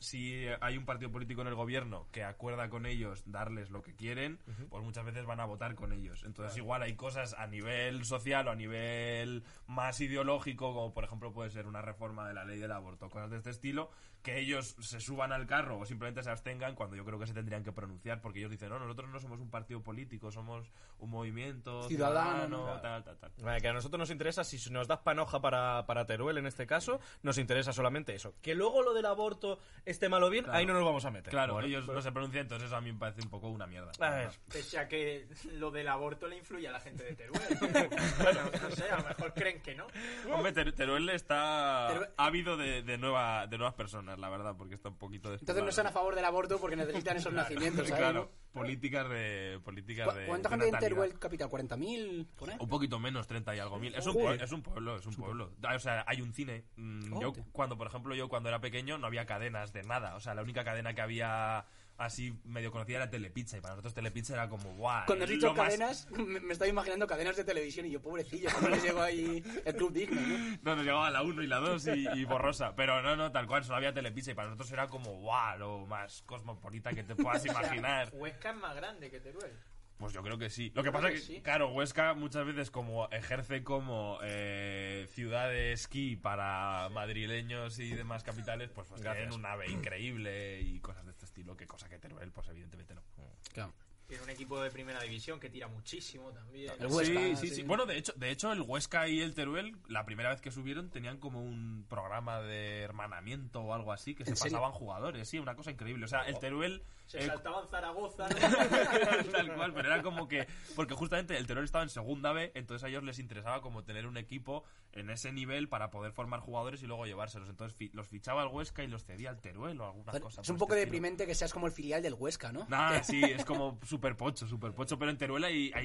si hay un partido político en el gobierno que acuerda con ellos darles lo que quieren, pues muchas veces van a votar con ellos. Entonces igual hay cosas a nivel social o a nivel más ideológico, como por ejemplo puede ser una reforma de la ley del aborto, cosas de este estilo, que ellos se suban al carro o simplemente se abstengan cuando yo creo que se tendrían que pronunciar, porque ellos dicen, no, nosotros no somos un partido político, somos un movimiento ciudadano, tal. Vale, que a nosotros nos interesa, si nos das panoja para Teruel en este caso, nos interesa solamente eso. Que luego lo del aborto esté mal o bien, ahí no nos vamos a meter. Claro, Bueno, ellos no se pronuncian, entonces eso a mí me parece un poco una mierda. A ver. Pese a que lo del aborto le influye a la gente de Teruel. Bueno, no sé, a lo mejor creen que no. Hombre, Teruel está ávido de nuevas personas, la verdad, porque está un poquito despoblado. Entonces no están a favor del aborto porque necesitan esos nacimientos, ¿sabes? Claro, políticas de ¿Cuánta gente hay en Teruel capital? ¿40.000? ¿Por ahí? Un poquito menos, 30 y algo mil. Es un pueblo. O sea, hay un cine. Yo cuando era pequeño no había cadenas de nada. O sea, la única cadena que había así medio conocida era Telepizza, y para nosotros Telepizza era como ¡guau! Cuando has dicho cadenas, me estaba imaginando cadenas de televisión y yo, pobrecillo, ¿cómo les llegó ahí el Club Disney, no? No, nos llegaba la 1 y la 2 y borrosa. Pero no, tal cual, solo había Telepizza y para nosotros era como ¡guau! Lo más cosmopolita que te puedas imaginar. Huesca es más grande que Teruel. Pues yo creo que sí. Lo que pasa es que, claro, Huesca muchas veces como ejerce como ciudad de esquí para madrileños y demás capitales, pues tienen un AVE increíble y cosas de este estilo, que cosa que Teruel, pues evidentemente no. Claro. Tiene un equipo de primera división que tira muchísimo también. El Huesca, sí. Bueno, de hecho, el Huesca y el Teruel, la primera vez que subieron, tenían como un programa de hermanamiento o algo así, que se pasaban jugadores, sí, una cosa increíble. O sea, el Teruel... Se saltaban Zaragoza. Tal cual, pero era como que... Porque justamente el Teruel estaba en segunda B, entonces a ellos les interesaba como tener un equipo en ese nivel para poder formar jugadores y luego llevárselos. Entonces los fichaba el Huesca y los cedía al Teruel o alguna cosa. Es un poco deprimente que seas como el filial del Huesca, ¿no? Nah, sí, es como súper pocho, pero en Teruel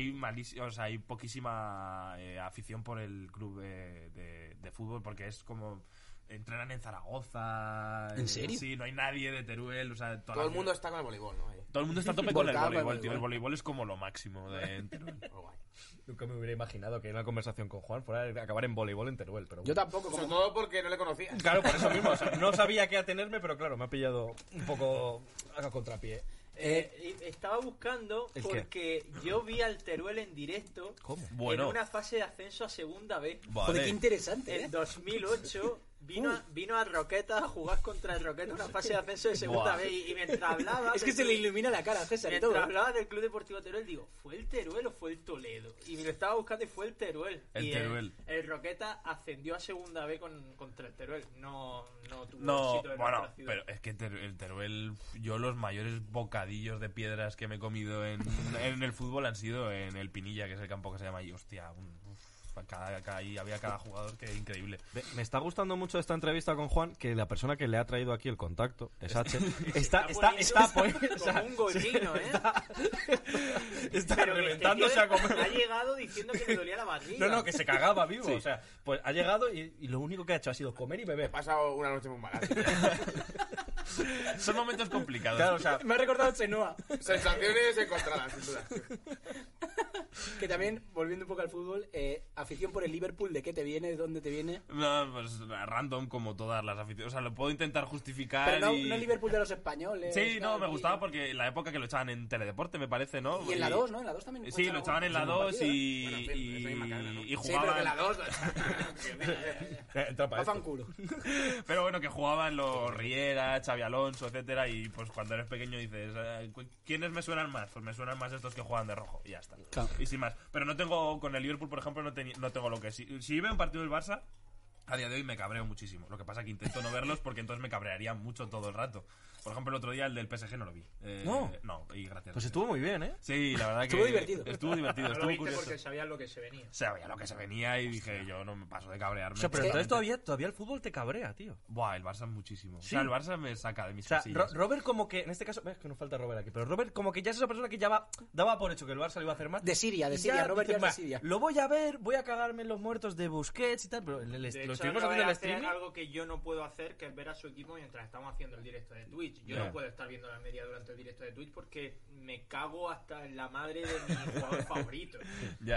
hay poquísima afición por el club de fútbol, porque es como... Entrenan en Zaragoza. ¿En serio? Sí, no hay nadie de Teruel. O sea, todo el mundo está con el voleibol, ¿no? Ahí. Todo el mundo está a tope con el voleibol, tío. El voleibol es como lo máximo de Teruel. Nunca me hubiera imaginado que en una conversación con Juan fuera a acabar en voleibol en Teruel. Pero bueno. Yo tampoco. Sobre todo porque no le conocía. Claro, por eso mismo. O sea, no sabía qué atenerme, pero claro, me ha pillado un poco a contrapié. Estaba buscando porque yo vi al Teruel en directo. ¿Cómo? Bueno. En una fase de ascenso a segunda B. Vale. Joder, qué interesante, En 2008 vino a Roqueta a jugar contra el Roqueta una fase de ascenso de segunda Buah. B y mientras hablaba... Es que se le ilumina la cara a César y todo. Mientras hablaba del Club Deportivo Teruel, digo, ¿fue el Teruel o fue el Toledo? Y me lo estaba buscando y fue el Teruel. El Teruel. El Roqueta ascendió a segunda B contra el Teruel. No tuvo No, éxito en bueno, otra ciudad. pero es que el Teruel, yo los mayores bocadillos de piedras que me he comido en el fútbol han sido en el Pinilla, que es el campo que se llama, y hostia, ahí había cada jugador que es increíble. Me está gustando mucho esta entrevista con Juan, que la persona que le ha traído aquí el contacto es H. Está como un gollino, ¿eh? Está Pero reventándose a comer. ha llegado diciendo que le dolía la barriga. No, que se cagaba vivo. O sea, pues ha llegado y lo único que ha hecho ha sido comer y beber. He pasado una noche muy mala. Son momentos complicados. Claro, o sea, Me ha recordado Chenoa. Sensaciones encontradas, sin duda. Que también, volviendo un poco al fútbol, afición por el Liverpool, ¿de qué te viene? ¿De dónde te viene? No, pues random como todas las aficiones. O sea, lo puedo intentar justificar. Pero no y... el Liverpool de los españoles. Sí, no, tal, me y- gustaba porque la época que lo echaban en Teledeporte, me parece, ¿no? Y en la 2, ¿no? En la 2 también. Sí, lo echaban en la 2 y, Bueno, en fin, esa misma cadena, ¿no? y Sí, pero jugaban. que la 2. entra para Pasan esto. culo. Pero bueno, que jugaban los Riera, Xavi Alonso, etcétera, y pues cuando eres pequeño dices, ¿quiénes me suenan más? Pues me suenan más estos que juegan de rojo, y ya está. Claro. Y sin más. Pero no tengo, con el Liverpool, por ejemplo, no tengo lo que si veo un partido del Barça, a día de hoy me cabreo muchísimo. Lo que pasa es que intento no verlos porque entonces me cabrearía mucho todo el rato. Por ejemplo, el otro día el del PSG no lo vi. No. No, y gracias. Pues estuvo muy bien, ¿eh? Sí, la verdad que... Estuvo divertido. Estuvo divertido, No lo estuvo viste curioso. porque sabías lo que se venía. Sabía lo que se venía y dije, yo no me paso de cabrearme. O sea, pero Es que- entonces todavía el fútbol te cabrea, tío. Buah, el Barça muchísimo. Sí. O sea, el Barça me saca de mis O sea, casillas. Robert como que, en este caso, ves que nos falta Robert aquí, pero Robert como que ya es esa persona que ya daba por hecho que el Barça le iba a hacer más. De Siria, Y Robert dice, ya es de "Va, Siria". Lo voy a ver, voy a cagarme en los muertos de Busquets y tal, pero De lo hecho, estuvimos acaba haciendo de el hacer streaming. algo que yo no puedo hacer, que es ver a su equipo mientras estamos haciendo el directo de Twitch. Yo Ya. no puedo estar viendo la media durante el directo de Twitch porque me cago hasta en la madre de mi jugador favorito. Ya. Y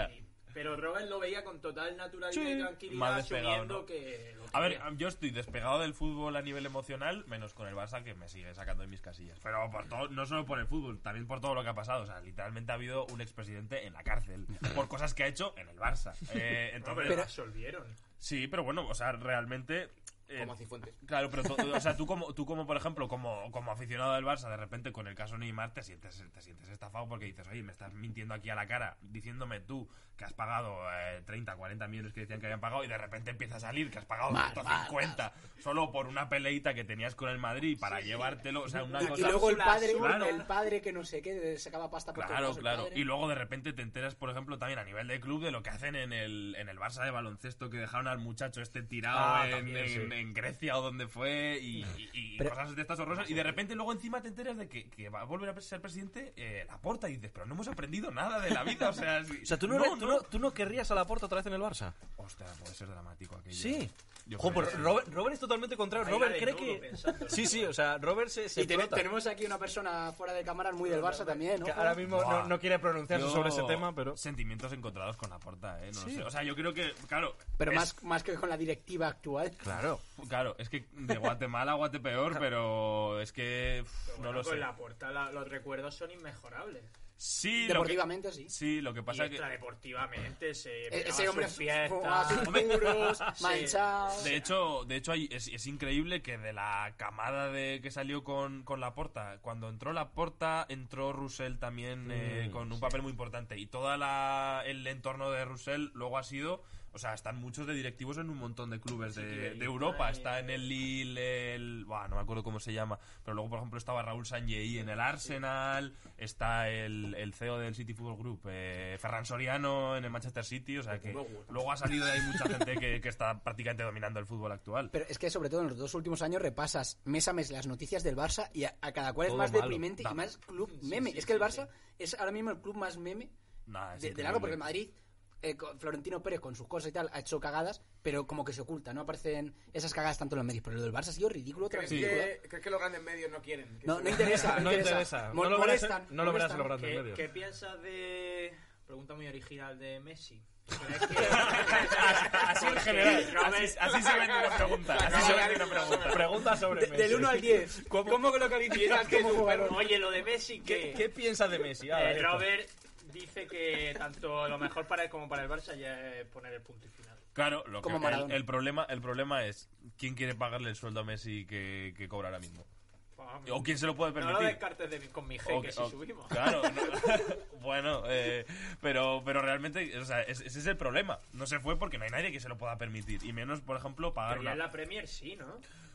Pero Robert lo veía con total naturalidad Sí, y más tranquilidad, despegado, asumiendo ¿no? que... lo A ver, quería. yo estoy despegado del fútbol a nivel emocional, menos con el Barça, que me sigue sacando de mis casillas. Pero por todo, no solo por el fútbol, también por todo lo que ha pasado. O sea, literalmente ha habido un expresidente en la cárcel por cosas que ha hecho en el Barça. Entonces, Pero absolvieron. sí, pero bueno, o sea, realmente... Como Cifuentes. Claro, pero o sea, tú como por ejemplo, como aficionado del Barça, de repente con el caso Neymar te sientes estafado porque dices, oye, me estás mintiendo aquí a la cara, diciéndome tú que has pagado 30, 40 millones que decían que habían pagado y de repente empieza a salir que has pagado 150 solo por una peleita que tenías con el Madrid para llevártelo, o sea, una cosa... Y luego Claro. el padre que no sé qué, sacaba pasta por Claro, todos lados, el padre. Y luego de repente te enteras, por ejemplo, también a nivel de club de lo que hacen en el Barça de baloncesto, que dejaron al muchacho tirado en Grecia o donde fue y cosas de estas horrorosas. Y de repente luego encima te enteras de que va a volver a ser presidente Laporta y dices, pero no hemos aprendido nada de la vida. O sea, O sea, ¿tú no querrías a Laporta otra vez en el Barça? Hostia, puede ser dramático aquello. Sí. Yo Jo, creo pues que sí. Robert es totalmente contrario. Ahí Robert la cree desnudo que... pensando. Sí, o sea, Robert se Y explota. tenemos aquí una persona fuera de cámara muy del Barça también, ¿no? Que ahora mismo Buah. no quiere pronunciarse Yo- sobre ese tema, pero... Sentimientos encontrados con Laporta, no Sí. sé. O sea, yo creo que, claro... Pero es- más que con la directiva actual. Claro. Claro, es que de Guatemala a Guatepeor, pero es que Pero no bueno, lo con sé. la Porta los recuerdos son inmejorables. Sí, Deportivamente, sí. Sí, lo que Y pasa es que... extradeportivamente se Ese hombre fiesta. sus puros, manchado. De hecho es increíble que de la camada de que salió con Laporta, cuando entró Laporta, entró Roussel también con un papel muy importante. Y todo el entorno de Roussel luego ha sido... O sea, están muchos de directivos en un montón de clubes de Europa. Está en el Lille, no me acuerdo cómo se llama. Pero luego, por ejemplo, estaba Raúl Sanllehy en el Arsenal. Está el CEO del City Football Group, Ferran Soriano, en el Manchester City. O sea que luego ha salido de ahí mucha gente que está prácticamente dominando el fútbol actual. Pero es que sobre todo en los 2 últimos años repasas mes a mes las noticias del Barça y a cada cual es Todo más malo. deprimente y más club meme. Es que el Barça es ahora mismo el club más meme Nah, es de increíble. largo, porque el Madrid, Florentino Pérez con sus cosas y tal, ha hecho cagadas, pero como que se oculta, no aparecen esas cagadas tanto en los medios. Pero lo del Barça ha sido ridículo tras ¿Crees ridículo. que los grandes medios no quieren? Que No, se no vea? interesa. No interesa. No lo verás en- no lo verás en los molestan. grandes medios. ¿Qué piensas de... Pregunta muy original de Messi. Así en general, así se vende una pregunta. Así se vende una pregunta. Pregunta sobre Messi. Del 1 al 10. ¿Cómo que lo calificas como jugador? Oye, lo de Messi, ¿Qué piensas de Messi? Ahora, esto. Robert dice que tanto lo mejor para él como para el Barça ya es poner el punto y final. Claro, Como Maradona. el problema es quién quiere pagarle el sueldo a Messi que cobra ahora mismo. O quién se lo puede No lo permitir. descartes con mi jeque si subimos. Claro, bueno, pero realmente, o sea, ese es el problema. No se fue porque no hay nadie que se lo pueda permitir. Y menos, por ejemplo, pagar Pero ya una... en la Premier sí, ¿no?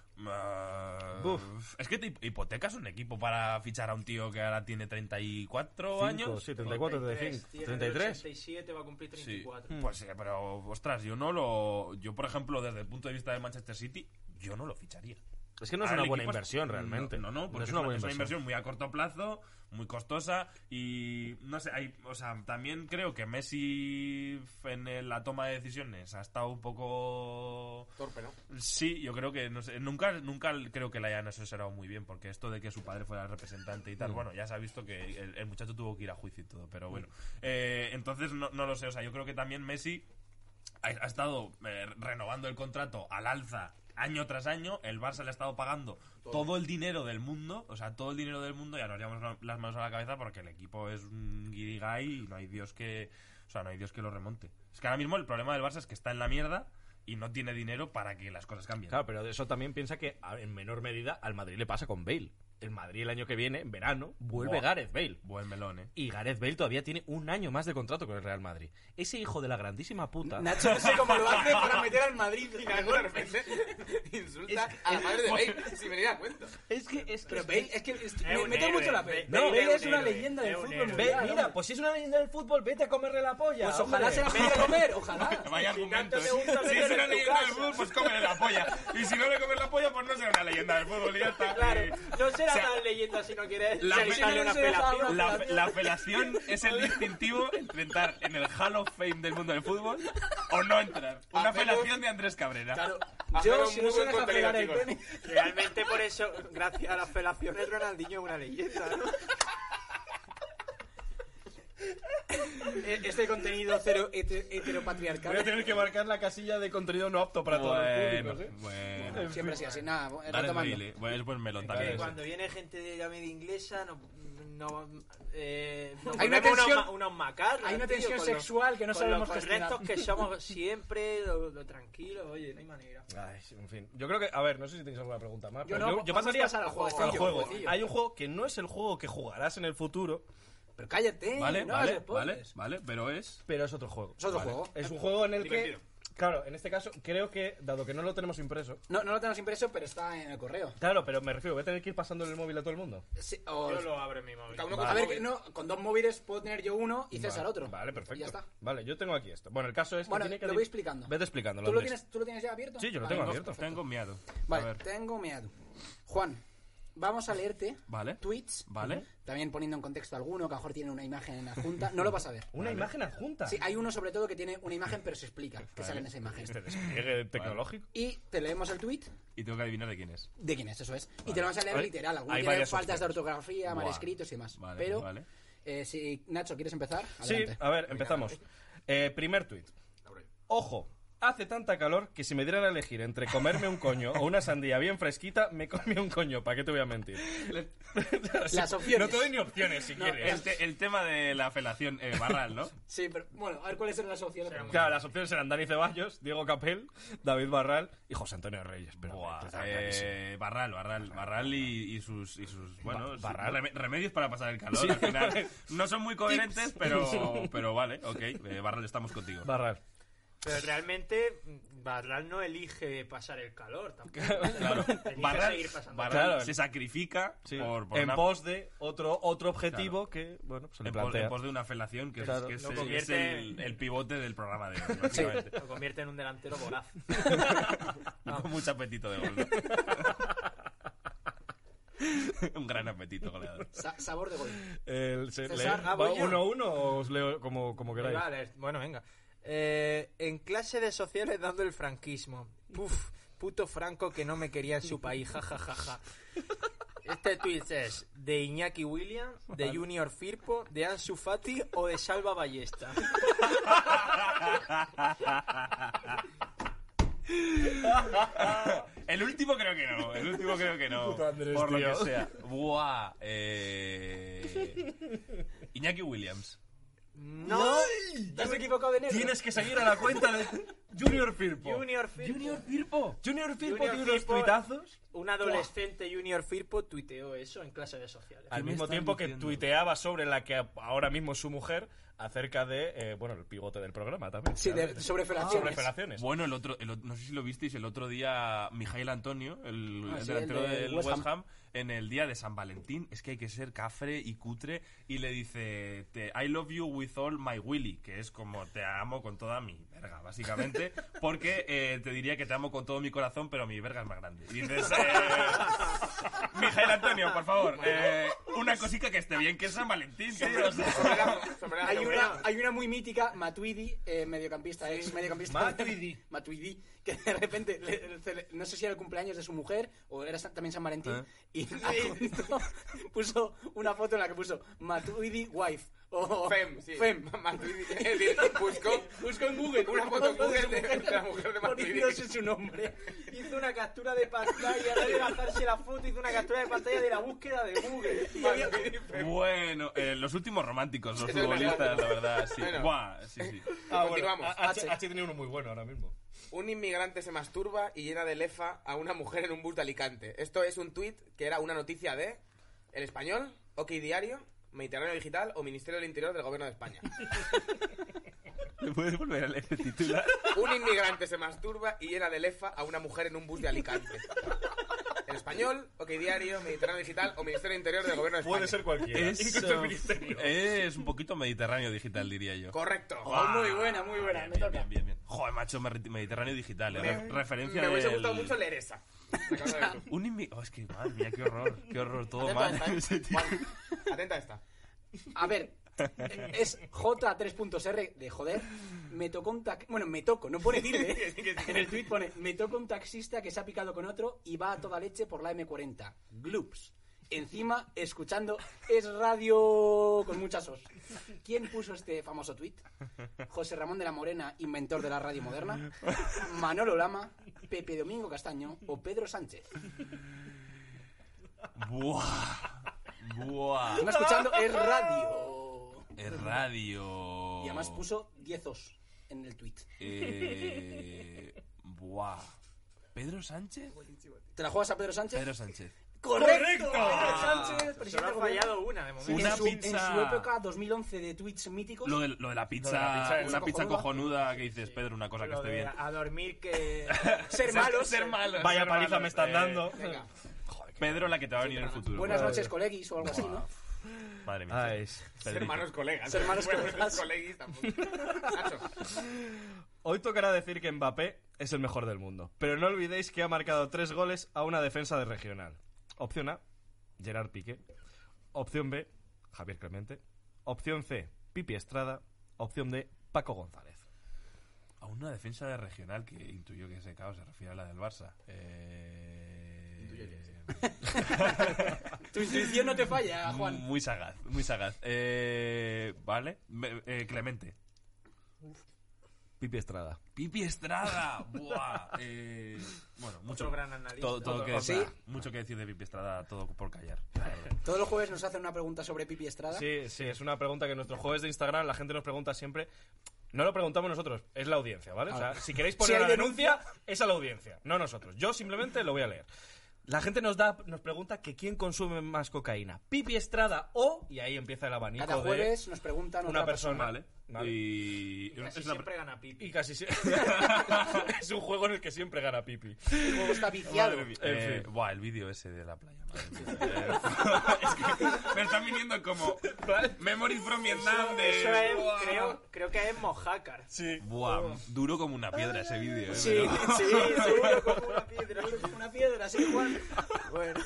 Es que te hipotecas un equipo para fichar a un tío que ahora tiene 34 años. Sí, 34, 35, Tiene 33. 87, va a cumplir Sí, 34. pues pero ostras, yo por ejemplo, desde el punto de vista de Manchester City, yo no lo ficharía. Es que no es Ahora una el buena equipo inversión realmente. No, porque es una buena inversión muy a corto plazo, muy costosa y no sé, también creo que Messi en la toma de decisiones ha estado un poco Torpe, ¿no? Sí, yo creo que no sé, nunca creo que le hayan asesorado muy bien, porque esto de que su padre fuera el representante y tal, bueno, ya se ha visto que el muchacho tuvo que ir a juicio y todo, pero bueno, entonces no lo sé, o sea, yo creo que también Messi ha estado renovando el contrato al alza año tras año, el Barça le ha estado pagando todo el dinero del mundo, o sea, todo el dinero del mundo, ya nos llevamos las manos a la cabeza porque el equipo es un guirigay y no hay Dios que lo remonte. Es que ahora mismo el problema del Barça es que está en la mierda y no tiene dinero para que las cosas cambien. Claro, pero de eso también piensa que en menor medida al Madrid le pasa con Bale. El Madrid el año que viene, en verano, vuelve Buah. Gareth Bale. Buen melón, Y Gareth Bale todavía tiene un año más de contrato con el Real Madrid. Ese hijo de la grandísima puta... Nacho no sé cómo lo hace para meter al Madrid. Y de repente insulta a la madre de Bale sin venir a cuento. Es que... Pero Bale, es que me un meto héroe. mucho la Bale. Bale Bale es es un una héroe. leyenda del Es un fútbol héroe. mundial. Mira, pues si es una leyenda del fútbol, vete a comerle la polla. Pues ojalá se la pudiera comer, ojalá. Vaya argumento. te gusta Si meter es en una tu leyenda casa. del fútbol, pues cómele la polla. Y si no le comes la polla, pues no será una leyenda del fútbol y ya está. Claro, no será O sea, tan leyenda si no quieres la realizarle una fe- apelación. La apelación es el distintivo entre entrar en el Hall of Fame del mundo del fútbol o no entrar. Una apelación de Andrés Cabrera. Claro, Hacemos yo si no muy se buen deja pegar el contenido, pene. Realmente por eso, gracias a las apelaciones, Ronaldinho es una leyenda, ¿no? este contenido heteropatriarcal. Voy a tener que marcar la casilla de contenido no apto para todos los públicos, ¿eh? Bueno. Siempre así, así, nada, Dale, retomando. Bailey. Bueno, es buen melón también. Cuando viene gente de la media inglesa, nos hay una tensión, unos macarras, hay una tío, tensión con sexual que no con sabemos los gestionar. correctos que somos siempre, lo tranquilo, oye, no hay manera. Ay, en fin. Yo creo que... A ver, no sé si tenéis alguna pregunta más. Yo pero no, yo vamos pasaría a pasar al juego. al juego. Jueguecillo. Hay un juego que no es el juego que jugarás en el futuro, Pero cállate, Vale, no hagas vale, spoilers. vale, pero es... pero es otro juego. Es otro Vale. juego. Es un juego en el Divertido. que... Claro, en este caso, creo que, dado que no lo tenemos impreso... No lo tenemos impreso, pero está en el correo. Claro, pero me refiero, voy a tener que ir pasándole el móvil a todo el mundo. Sí, o- Yo lo abro en mi móvil. Cada uno A con ver, su que móvil. no, con 2 móviles puedo tener yo uno y César otro. Vale, perfecto. Y ya está. Vale, yo tengo aquí esto. Bueno, el caso es que Bueno, tiene que... lo voy explicando. Vete explicándolo, ¿Tú lo Andrés. tienes ya abierto? Sí, yo lo Vale, tengo no, abierto. perfecto. Tengo miedo. A Vale, ver. tengo miedo. Juan, vamos a leerte Vale. tweets. Vale. También poniendo en contexto alguno, que a lo mejor tiene una imagen adjunta. No lo vas a ver. Una imagen adjunta. Sí, hay uno sobre todo que tiene una imagen, pero se explica que sale en esa imagen. Este despliegue tecnológico. Y te leemos el tweet Y tengo que adivinar de quién es. de quién es, eso es. Y te lo vas a leer Hay- literal. Algunos hay tienen varias faltas de opciones. ortografía, mal Buah. escritos y demás. Vale, Pero, vale. si Nacho, ¿quieres empezar? Sí, Adelante. a ver, empezamos. Primer tuit. Ojo, hace tanta calor que si me dieran a elegir entre comerme un coño o una sandía bien fresquita, me comía un coño, ¿para qué te voy a mentir? Las opciones. No te doy ni opciones si quieres. El tema de la felación, Barral, ¿no? Sí, pero bueno, a ver cuáles eran las opciones. Claro, las opciones eran Dani Ceballos, Diego Capel, David Barral y José Antonio Reyes. Pero Buah, está clarísimo. Barral y sus bueno, sus Barral. remedios para pasar el calor. Al final no son muy coherentes, pero vale, ok. Barral, estamos contigo. Barral. Pero realmente Barral no elige pasar el calor tampoco. Claro, Elige Barral, seguir pasando. Barral Claro. se sacrifica Sí, por en una- pos de otro objetivo que, bueno, se le en plantea. pos de una felación que Claro. es Lo es convierte el pivote del programa de hoy, básicamente. Lo convierte en un delantero voraz. Con mucho apetito de gol, ¿no? Un gran apetito goleador. Sabor de gol. César, ¿Va ¿voy yo? 1-1 o os leo como queráis? Vale, bueno, venga. En clase de sociales dando el franquismo. Puf, puto Franco que no me quería en su país, jajajaja. Este tweet es de Iñaki Williams, de Junior Firpo, de Ansu Fati o de Salva Ballesta. El último creo que no. El último creo que no. Puto Andrés, por lo tío. que sea. Buah. Iñaki Williams. No, ¿Te has equivocado de negro? Tienes que seguir a la cuenta de Junior Firpo. Junior Firpo. Junior Firpo Junior tiene unos Firpo- tuitazos Un adolescente Junior Firpo tuiteó eso en clase de sociales. al me mismo están tiempo que diciendo? tuiteaba sobre la que ahora mismo es su mujer acerca de, bueno, el pivote del programa también. Sí, realmente. sobre felaciones. Sobre felaciones. Bueno, no sé si lo visteis, el otro día Mijail Antonio, el sí, delantero el de del West West Ham. Ham, en el día de San Valentín, es que hay que ser cafre y cutre, y le dice, I love you with all my willy, que es como te amo con toda mi verga, básicamente, porque te diría que te amo con todo mi corazón, pero mi verga es más grande. Y dices, Mijail Antonio, por favor, una cosica que esté bien, que es San Valentín, tío, o sea. Hay una muy mítica, Matuidi, mediocampista, ex mediocampista. Matuidi, que de repente, no sé si era el cumpleaños de su mujer o era también San Valentín, y adjunto puso una foto en la que puso Matuidi wife. O Fem, sí. Fem. Buscó en Google una foto en Google de la mujer de Matuidi. poniéndose su nombre. Hizo una captura de pantalla, antes de bajarse la foto, hizo una captura de pantalla de la búsqueda de Google. Bueno, los últimos románticos, los Eso es futbolistas, verdad. la verdad, sí. Bueno. Buah, sí, sí. Continuamos. H tiene uno muy bueno ahora mismo. Un inmigrante se masturba y llena de lefa a una mujer en un bus de Alicante. Esto es un tuit que era una noticia de El Español, OK Diario, Mediterráneo Digital o Ministerio del Interior del Gobierno de España. ¿Me puedes volver a leer el titular? Un inmigrante se masturba y llena de lefa a una mujer en un bus de Alicante. El Español, OK Diario, Mediterráneo Digital o Ministerio del Interior del Gobierno de España. Puede ser cualquiera. Incluso el ministerio. Es un poquito Mediterráneo Digital, diría yo. Correcto. Muy buena, muy buena. Bien, Me bien, toca. bien, bien. Joder, macho, Mediterráneo Digital. Referencia Me hubiese del- gustado mucho leer esa. Me acabo de ver tú. Es que, madre mía, qué horror, todo Atenta mal. a esta, ¿eh? Ese tío. Juan, atenta a esta. A ver, es J3.R de joder. Me tocó un bueno, me toco, no pone tilde. En el tweet pone, me toca un taxista que se ha picado con otro y va a toda leche por la M40. Gloops. encima escuchando Es Radio con muchas os. ¿Quién puso este famoso tuit? José Ramón de la Morena, inventor de la radio moderna, Manolo Lama, Pepe Domingo Castaño o Pedro Sánchez. Buah. Encima escuchando Es Radio. Es radio. Y además puso 10 os en el tuit. Buah. ¿Pedro Sánchez? ¿Te la juegas a Pedro Sánchez? Pedro Sánchez. ¡Correcto! Pedro Sánchez, Solo presidente ha del fallado una de momento. Una en pizza. su época 2011 de tweets míticos. Lo de la pizza, Lo de la pizza, una pizza cojonuda. cojonuda que dices, Pedro, una cosa que Lo esté de bien. a dormir que... Ser malos. Ser malo. Vaya ser paliza malo. me están dando. Venga. Pedro, la que te va a venir en el futuro. Buenas noches, colegis o algo así, ¿no? Madre mía. Ay. Pedrito. Hermanos colegas. Ser hermanos Bueno, colegas. coleguis tampoco. Nacho. Hoy tocará decir que Mbappé es el mejor del mundo, pero no olvidéis que ha marcado 3 goles a una defensa de Regional. Opción A, Gerard Piqué. Opción B, Javier Clemente. Opción C, Pipi Estrada. Opción D, Paco González. A una defensa de Regional que intuyo que ese caos se refiere a la del Barça. Tu intuición no te falla, Juan. Muy sagaz, muy sagaz. Vale. Clemente. Pipi Estrada. Pipi Estrada. Buah. Bueno, mucho, Otro gran analista. todo que Sí. decir, mucho que decir de Pipi Estrada, todo por callar. la verdad. Todos los jueves nos hacen una pregunta sobre Pipi Estrada. Sí, sí, es una pregunta que en nuestros jueves de Instagram la gente nos pregunta siempre. No lo preguntamos nosotros, es la audiencia, ¿vale? O sea, si queréis poner Si hay una denuncia, es a la audiencia, no nosotros. Yo simplemente lo voy a leer. La gente nos pregunta que quién consume más cocaína, Pipi Estrada o, y ahí empieza el abanico Cada de jueves nos preguntan una otra persona. Vale. Vale. Y Casi es una- siempre gana Pipi. Y casi es un juego en el que siempre gana Pipi. El juego está viciado. Madre mía. En fin. Buah, el vídeo ese de la playa. madre mía. Es que me están viniendo como Memories from Vietnam de... Eso es, Buah. creo que es Mojácar. Sí. Buah, duro como una piedra ese vídeo. Sí, pero- sí, seguro como una piedra. Como una piedra, sí, Juan. Bueno,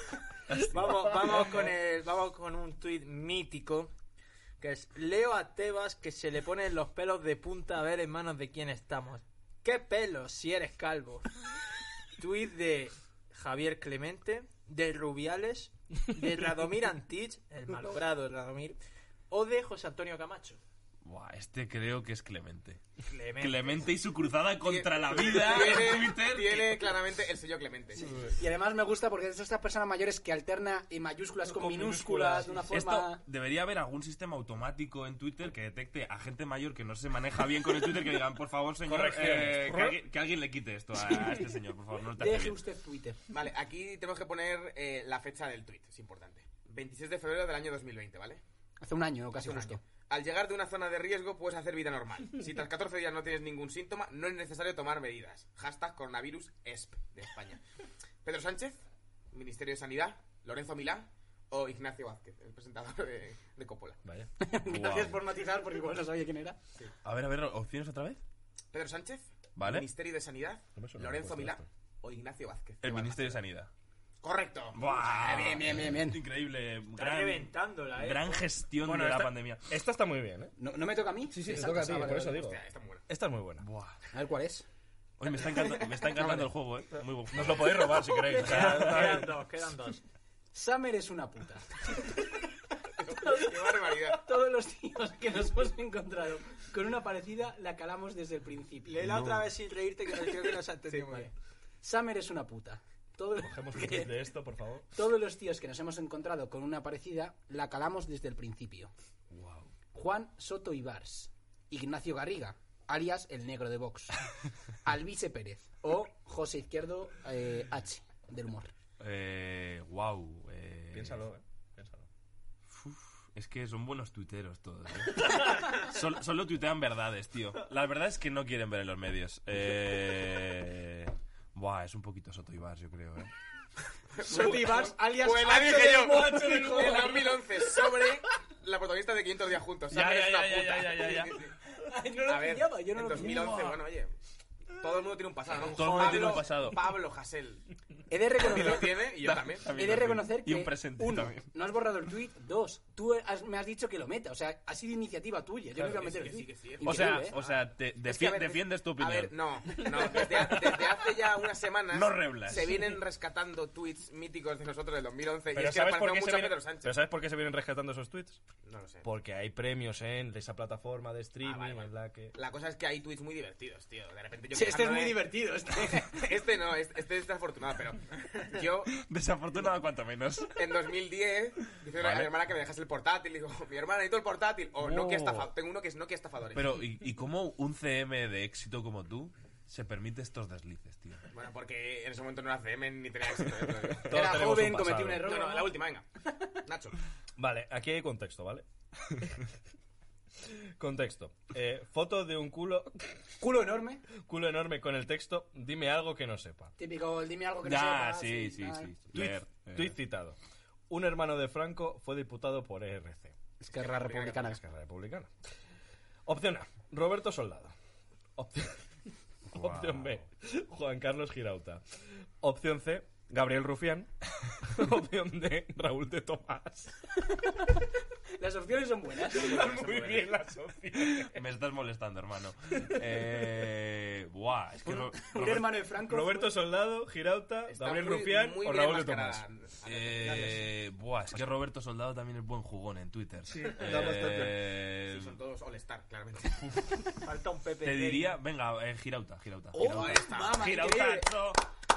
vamos con un tuit mítico que es: leo a Tebas que se le ponen los pelos de punta a ver en manos de quién estamos. ¿Qué pelos si eres calvo? Tuit de Javier Clemente, de Rubiales, de Radomir Antich, el malogrado Radomir, o de José Antonio Camacho. Buah, este creo que es Clemente. Clemente. Clemente y su cruzada contra la vida en Twitter. Tiene claramente el sello Clemente. Y además me gusta porque es de estas personas mayores que alterna en mayúsculas con minúsculas de una forma... Esto debería haber algún sistema automático en Twitter que detecte a gente mayor que no se maneja bien con el Twitter, que digan, por favor, señor, Correcciones. que alguien le quite esto a este señor, por favor, no te hace Deje bien. usted Twitter. Vale, aquí tenemos que poner la fecha del tweet, es importante. 26 de febrero del año 2020, ¿vale? Hace un año, casi Un justo. año. Al llegar de una zona de riesgo puedes hacer vida normal. Si tras 14 días no tienes ningún síntoma, no es necesario tomar medidas. Hashtag coronavirus ESP de España. Pedro Sánchez, Ministerio de Sanidad, Lorenzo Milá o Ignacio Vázquez, el presentador de Coppola. Vaya. Gracias Guau. por matizar porque igual no sabía quién era. A ver, opciones otra vez. Pedro Sánchez, Vale. Ministerio de Sanidad, No me suena Lorenzo puesto Milá esto. o Ignacio Vázquez. El Ministerio de Sanidad. Correcto. Buah. Bien. Increíble. Está reventándola, Gran gestión Bueno, de la esta- pandemia. Esta está muy bien, ¿eh? ¿No me toca a mí? Sí, sí, te Exacto, toca a ti, vale, por eso vale. digo. Hostia, está muy bueno. Esta es muy buena. Buah. A ver cuál es. Oye, me está encantando el juego, Muy bueno. Nos lo podéis robar si queréis. O sea, Quedan dos. Summer es una puta. Qué barbaridad. Todos los tíos que nos hemos encontrado con una parecida la calamos desde el principio. Léela otra vez sin reírte, que creo que no se ha entendido muy Vale. bien. Summer es una puta. Cogemos un clip de esto, por favor. Todos los tíos que nos hemos encontrado con una parecida la calamos desde el principio. Wow. Juan Soto Ibars, Ignacio Garriga, alias el negro de Vox, Alvise Pérez o José Izquierdo H, del humor. Wow. Piénsalo, Piénsalo. Es que son buenos tuiteros todos, Solo tuitean verdades, tío. La verdad es que no quieren ver en los medios. Buah, es un poquito Soto Ibars, yo creo, Soto Ibars, alias Pues la H dije del yo. humor. En 2011, sobre la protagonista de 500 días juntos. Ya, Summer ya, es una ya, puta. ya. Ay, no lo A ver, pillaba, yo no en lo pillaba. 2011, bueno, oye. Todo el mundo tiene un pasado, ¿no? Todo el mundo tiene un pasado. Pablo Hasél. He de Y lo reconocer, tiene y yo también. he de reconocer Y un que, presente 1, también. no has borrado el tweet, 2, tú me has dicho que lo meta, o sea, ha sido iniciativa tuya, yo no iba a meter el tweet. O sea, defiendes tu opinión. A ver, no. Desde hace ya unas semanas No reblas. se vienen rescatando tweets míticos de nosotros del 2011 y Pero es que ¿sabes por apareció qué se mucho a viene- Pedro Sánchez. pero ¿sabes por qué se vienen rescatando esos tweets? No lo sé. Porque hay premios en esa plataforma de streaming vale. en la que... La cosa es que hay tweets muy divertidos, tío. De repente yo Sí, este es muy quejándome- divertido. Este no, este es desafortunado, pero yo Desafortunado cuanto menos. en 2010 dije a Vale. mi hermana que me dejase el portátil. Digo, mi hermana, necesito el portátil. O Nokia estafador. Tengo uno que es Nokia estafadores. Pero, ¿y cómo un CM de éxito como tú se permite estos deslices, tío? Bueno, porque en ese momento no era CM ni tenía éxito. te lo digo. Todos Era tenemos joven, un cometí pasado. un error. No, la última, venga. Nacho. Vale, aquí hay contexto, ¿vale? Contexto. Foto de un culo Culo enorme, con el texto "Dime algo que no sepa". típico, dime algo que no Ya, sepas. sí. tal. Leer. Tuit citado. Un hermano de Franco fue diputado por ERC. Esquerra Republicana. Esquerra Republicana. Opción A, Roberto Soldado. Opción B, Juan Carlos Girauta. Opción C, Gabriel Rufián. Opción D, Raúl de Tomás. Las opciones son buenas. Muy bien las opciones. Me estás molestando, hermano. Buah, es que Un hermano de Franco. Roberto Soldado, Girauta, Está Gabriel muy- Rufián muy o bien Raúl de enmascarada. Tomás. Buah, es que Roberto Soldado también es buen jugón en Twitter. da bastante. Sí, son todos all-star, claramente. Falta un PPT. Te diría, venga, Girauta. Oh, Ahí está. mamá, increíble. Girautazo.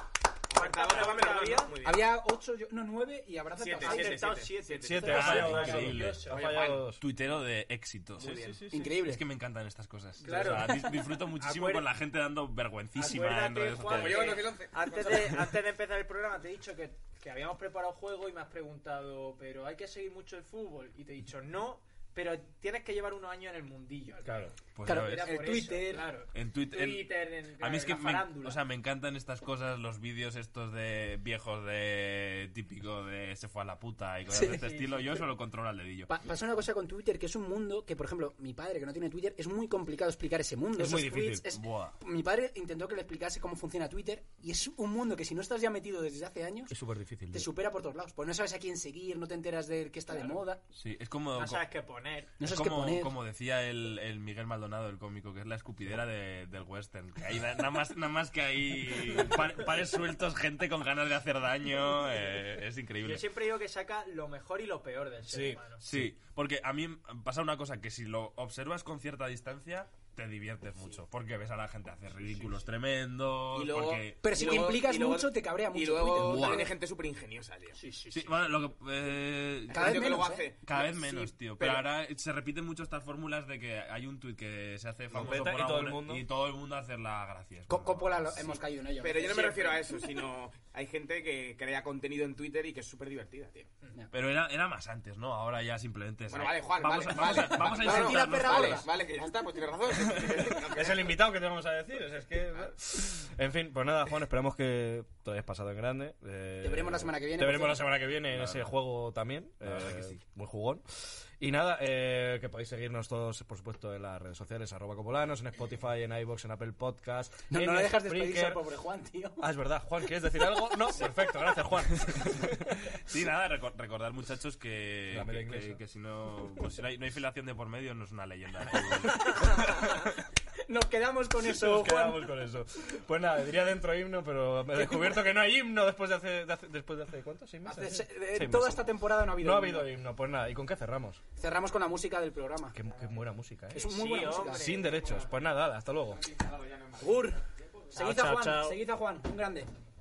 Muy bien. Había 8, 9 y habrá Siete, Ha siete, intentado siete. 7. Siete, Ah, ha fallado increíble. dos. Ha Oye, fallado Juan. dos. Tuitero de éxito. Increíble. Es que me encantan estas cosas. Claro. O sea, disfruto muchísimo Acuer- con la gente dando vergüencísima en Acuérdate, redes Juan, Como sociales. yo en 2011. Antes de empezar el programa te he dicho que habíamos preparado juego y me has preguntado, pero hay que seguir mucho el fútbol. Y te he dicho, no, pero tienes que llevar unos años en el mundillo. Claro. Pues Claro, ya ves. Era el por Twitter. eso, claro. En Twitter, a mí es que la farándula. me encantan estas cosas, los vídeos estos de viejos de típico de se fue a la puta y cosas Sí. de este estilo. Yo solo controlo al dedillo. Pasa una cosa con Twitter, que es un mundo que, por ejemplo, mi padre, que no tiene Twitter, es muy complicado explicar ese mundo. Es muy esos difícil. tweets, Buah. Mi padre intentó que le explicase cómo funciona Twitter y es un mundo que si no estás ya metido desde hace años, Es súper difícil. te supera por todos lados. Pues no sabes a quién seguir, no te enteras de qué está de moda. Sí, es como No sabes qué poner. No es sabes qué como, poner. como decía el Miguel Maldonado, el cómico, que es la escupidera del western. Que hay nada más que hay pares sueltos, gente con ganas de hacer daño. Es increíble. Yo siempre digo que saca lo mejor y lo peor del ser Sí. humano. Sí, porque a mí pasa una cosa que si lo observas con cierta distancia te diviertes mucho, porque ves a la gente hacer ridículos tremendos, Y luego- porque... Pero si Y te luego- implicas y luego- mucho, te cabrea mucho Y luego Twitter. también hay gente súper ingeniosa, tío. Sí, bueno, lo que... Cada vez Yo que luego menos, hace- Cada vez Sí, menos, tío. Pero pero- ahora se repiten mucho estas fórmulas de que hay un tuit que se hace famoso peta por y todo algo el mundo- y todo el mundo hace la gracia. Es como- Coppola hemos caído en ello. Pero yo no me refiero a eso, sino hay gente que crea contenido en Twitter y que es súper divertida, tío. Pero era más antes, ¿no? Ahora ya simplemente... Bueno, vale, Juan, vamos vale, a, vamos a- vale. vamos a No, no, insultarnos perra todos. gorda. Vale, que ya está, pues tienes razón. Es el invitado que te vamos a decir. Es que... En fin, pues nada, Juan, esperamos que te hayas pasado en grande. Te veremos la semana que viene, Te por veremos la cierto. semana que viene en ese juego también. verdad que sí. Muy jugón. Y nada, que podéis seguirnos todos, por supuesto, en las redes sociales, @copolanos, en Spotify, en iVoox, en Apple Podcast. No, en no le dejas despedirse Spreaker. al pobre Juan, tío. Ah, es verdad. Juan, ¿quieres decir algo? No, perfecto, gracias, Juan. Sí, nada, recordad, muchachos, que, La media que, inglesa. que si no, pues si no hay filiación de por medio, no es una leyenda. Nos quedamos con eso, Nos Juan. quedamos con eso. Pues nada, diría dentro himno, pero me he descubierto que no hay himno después de hace ¿cuántos? ¿6 meses? Toda 6 meses. esta temporada no ha habido. No ha himno. habido himno, pues nada. ¿Y con qué cerramos? Cerramos con la música del programa. Qué buena música, ¿eh? Es muy buena música. hombre. Sin derechos. Pues nada, hasta luego. Gur. Seguid a chao, Juan, chao. seguid a Juan, un grande.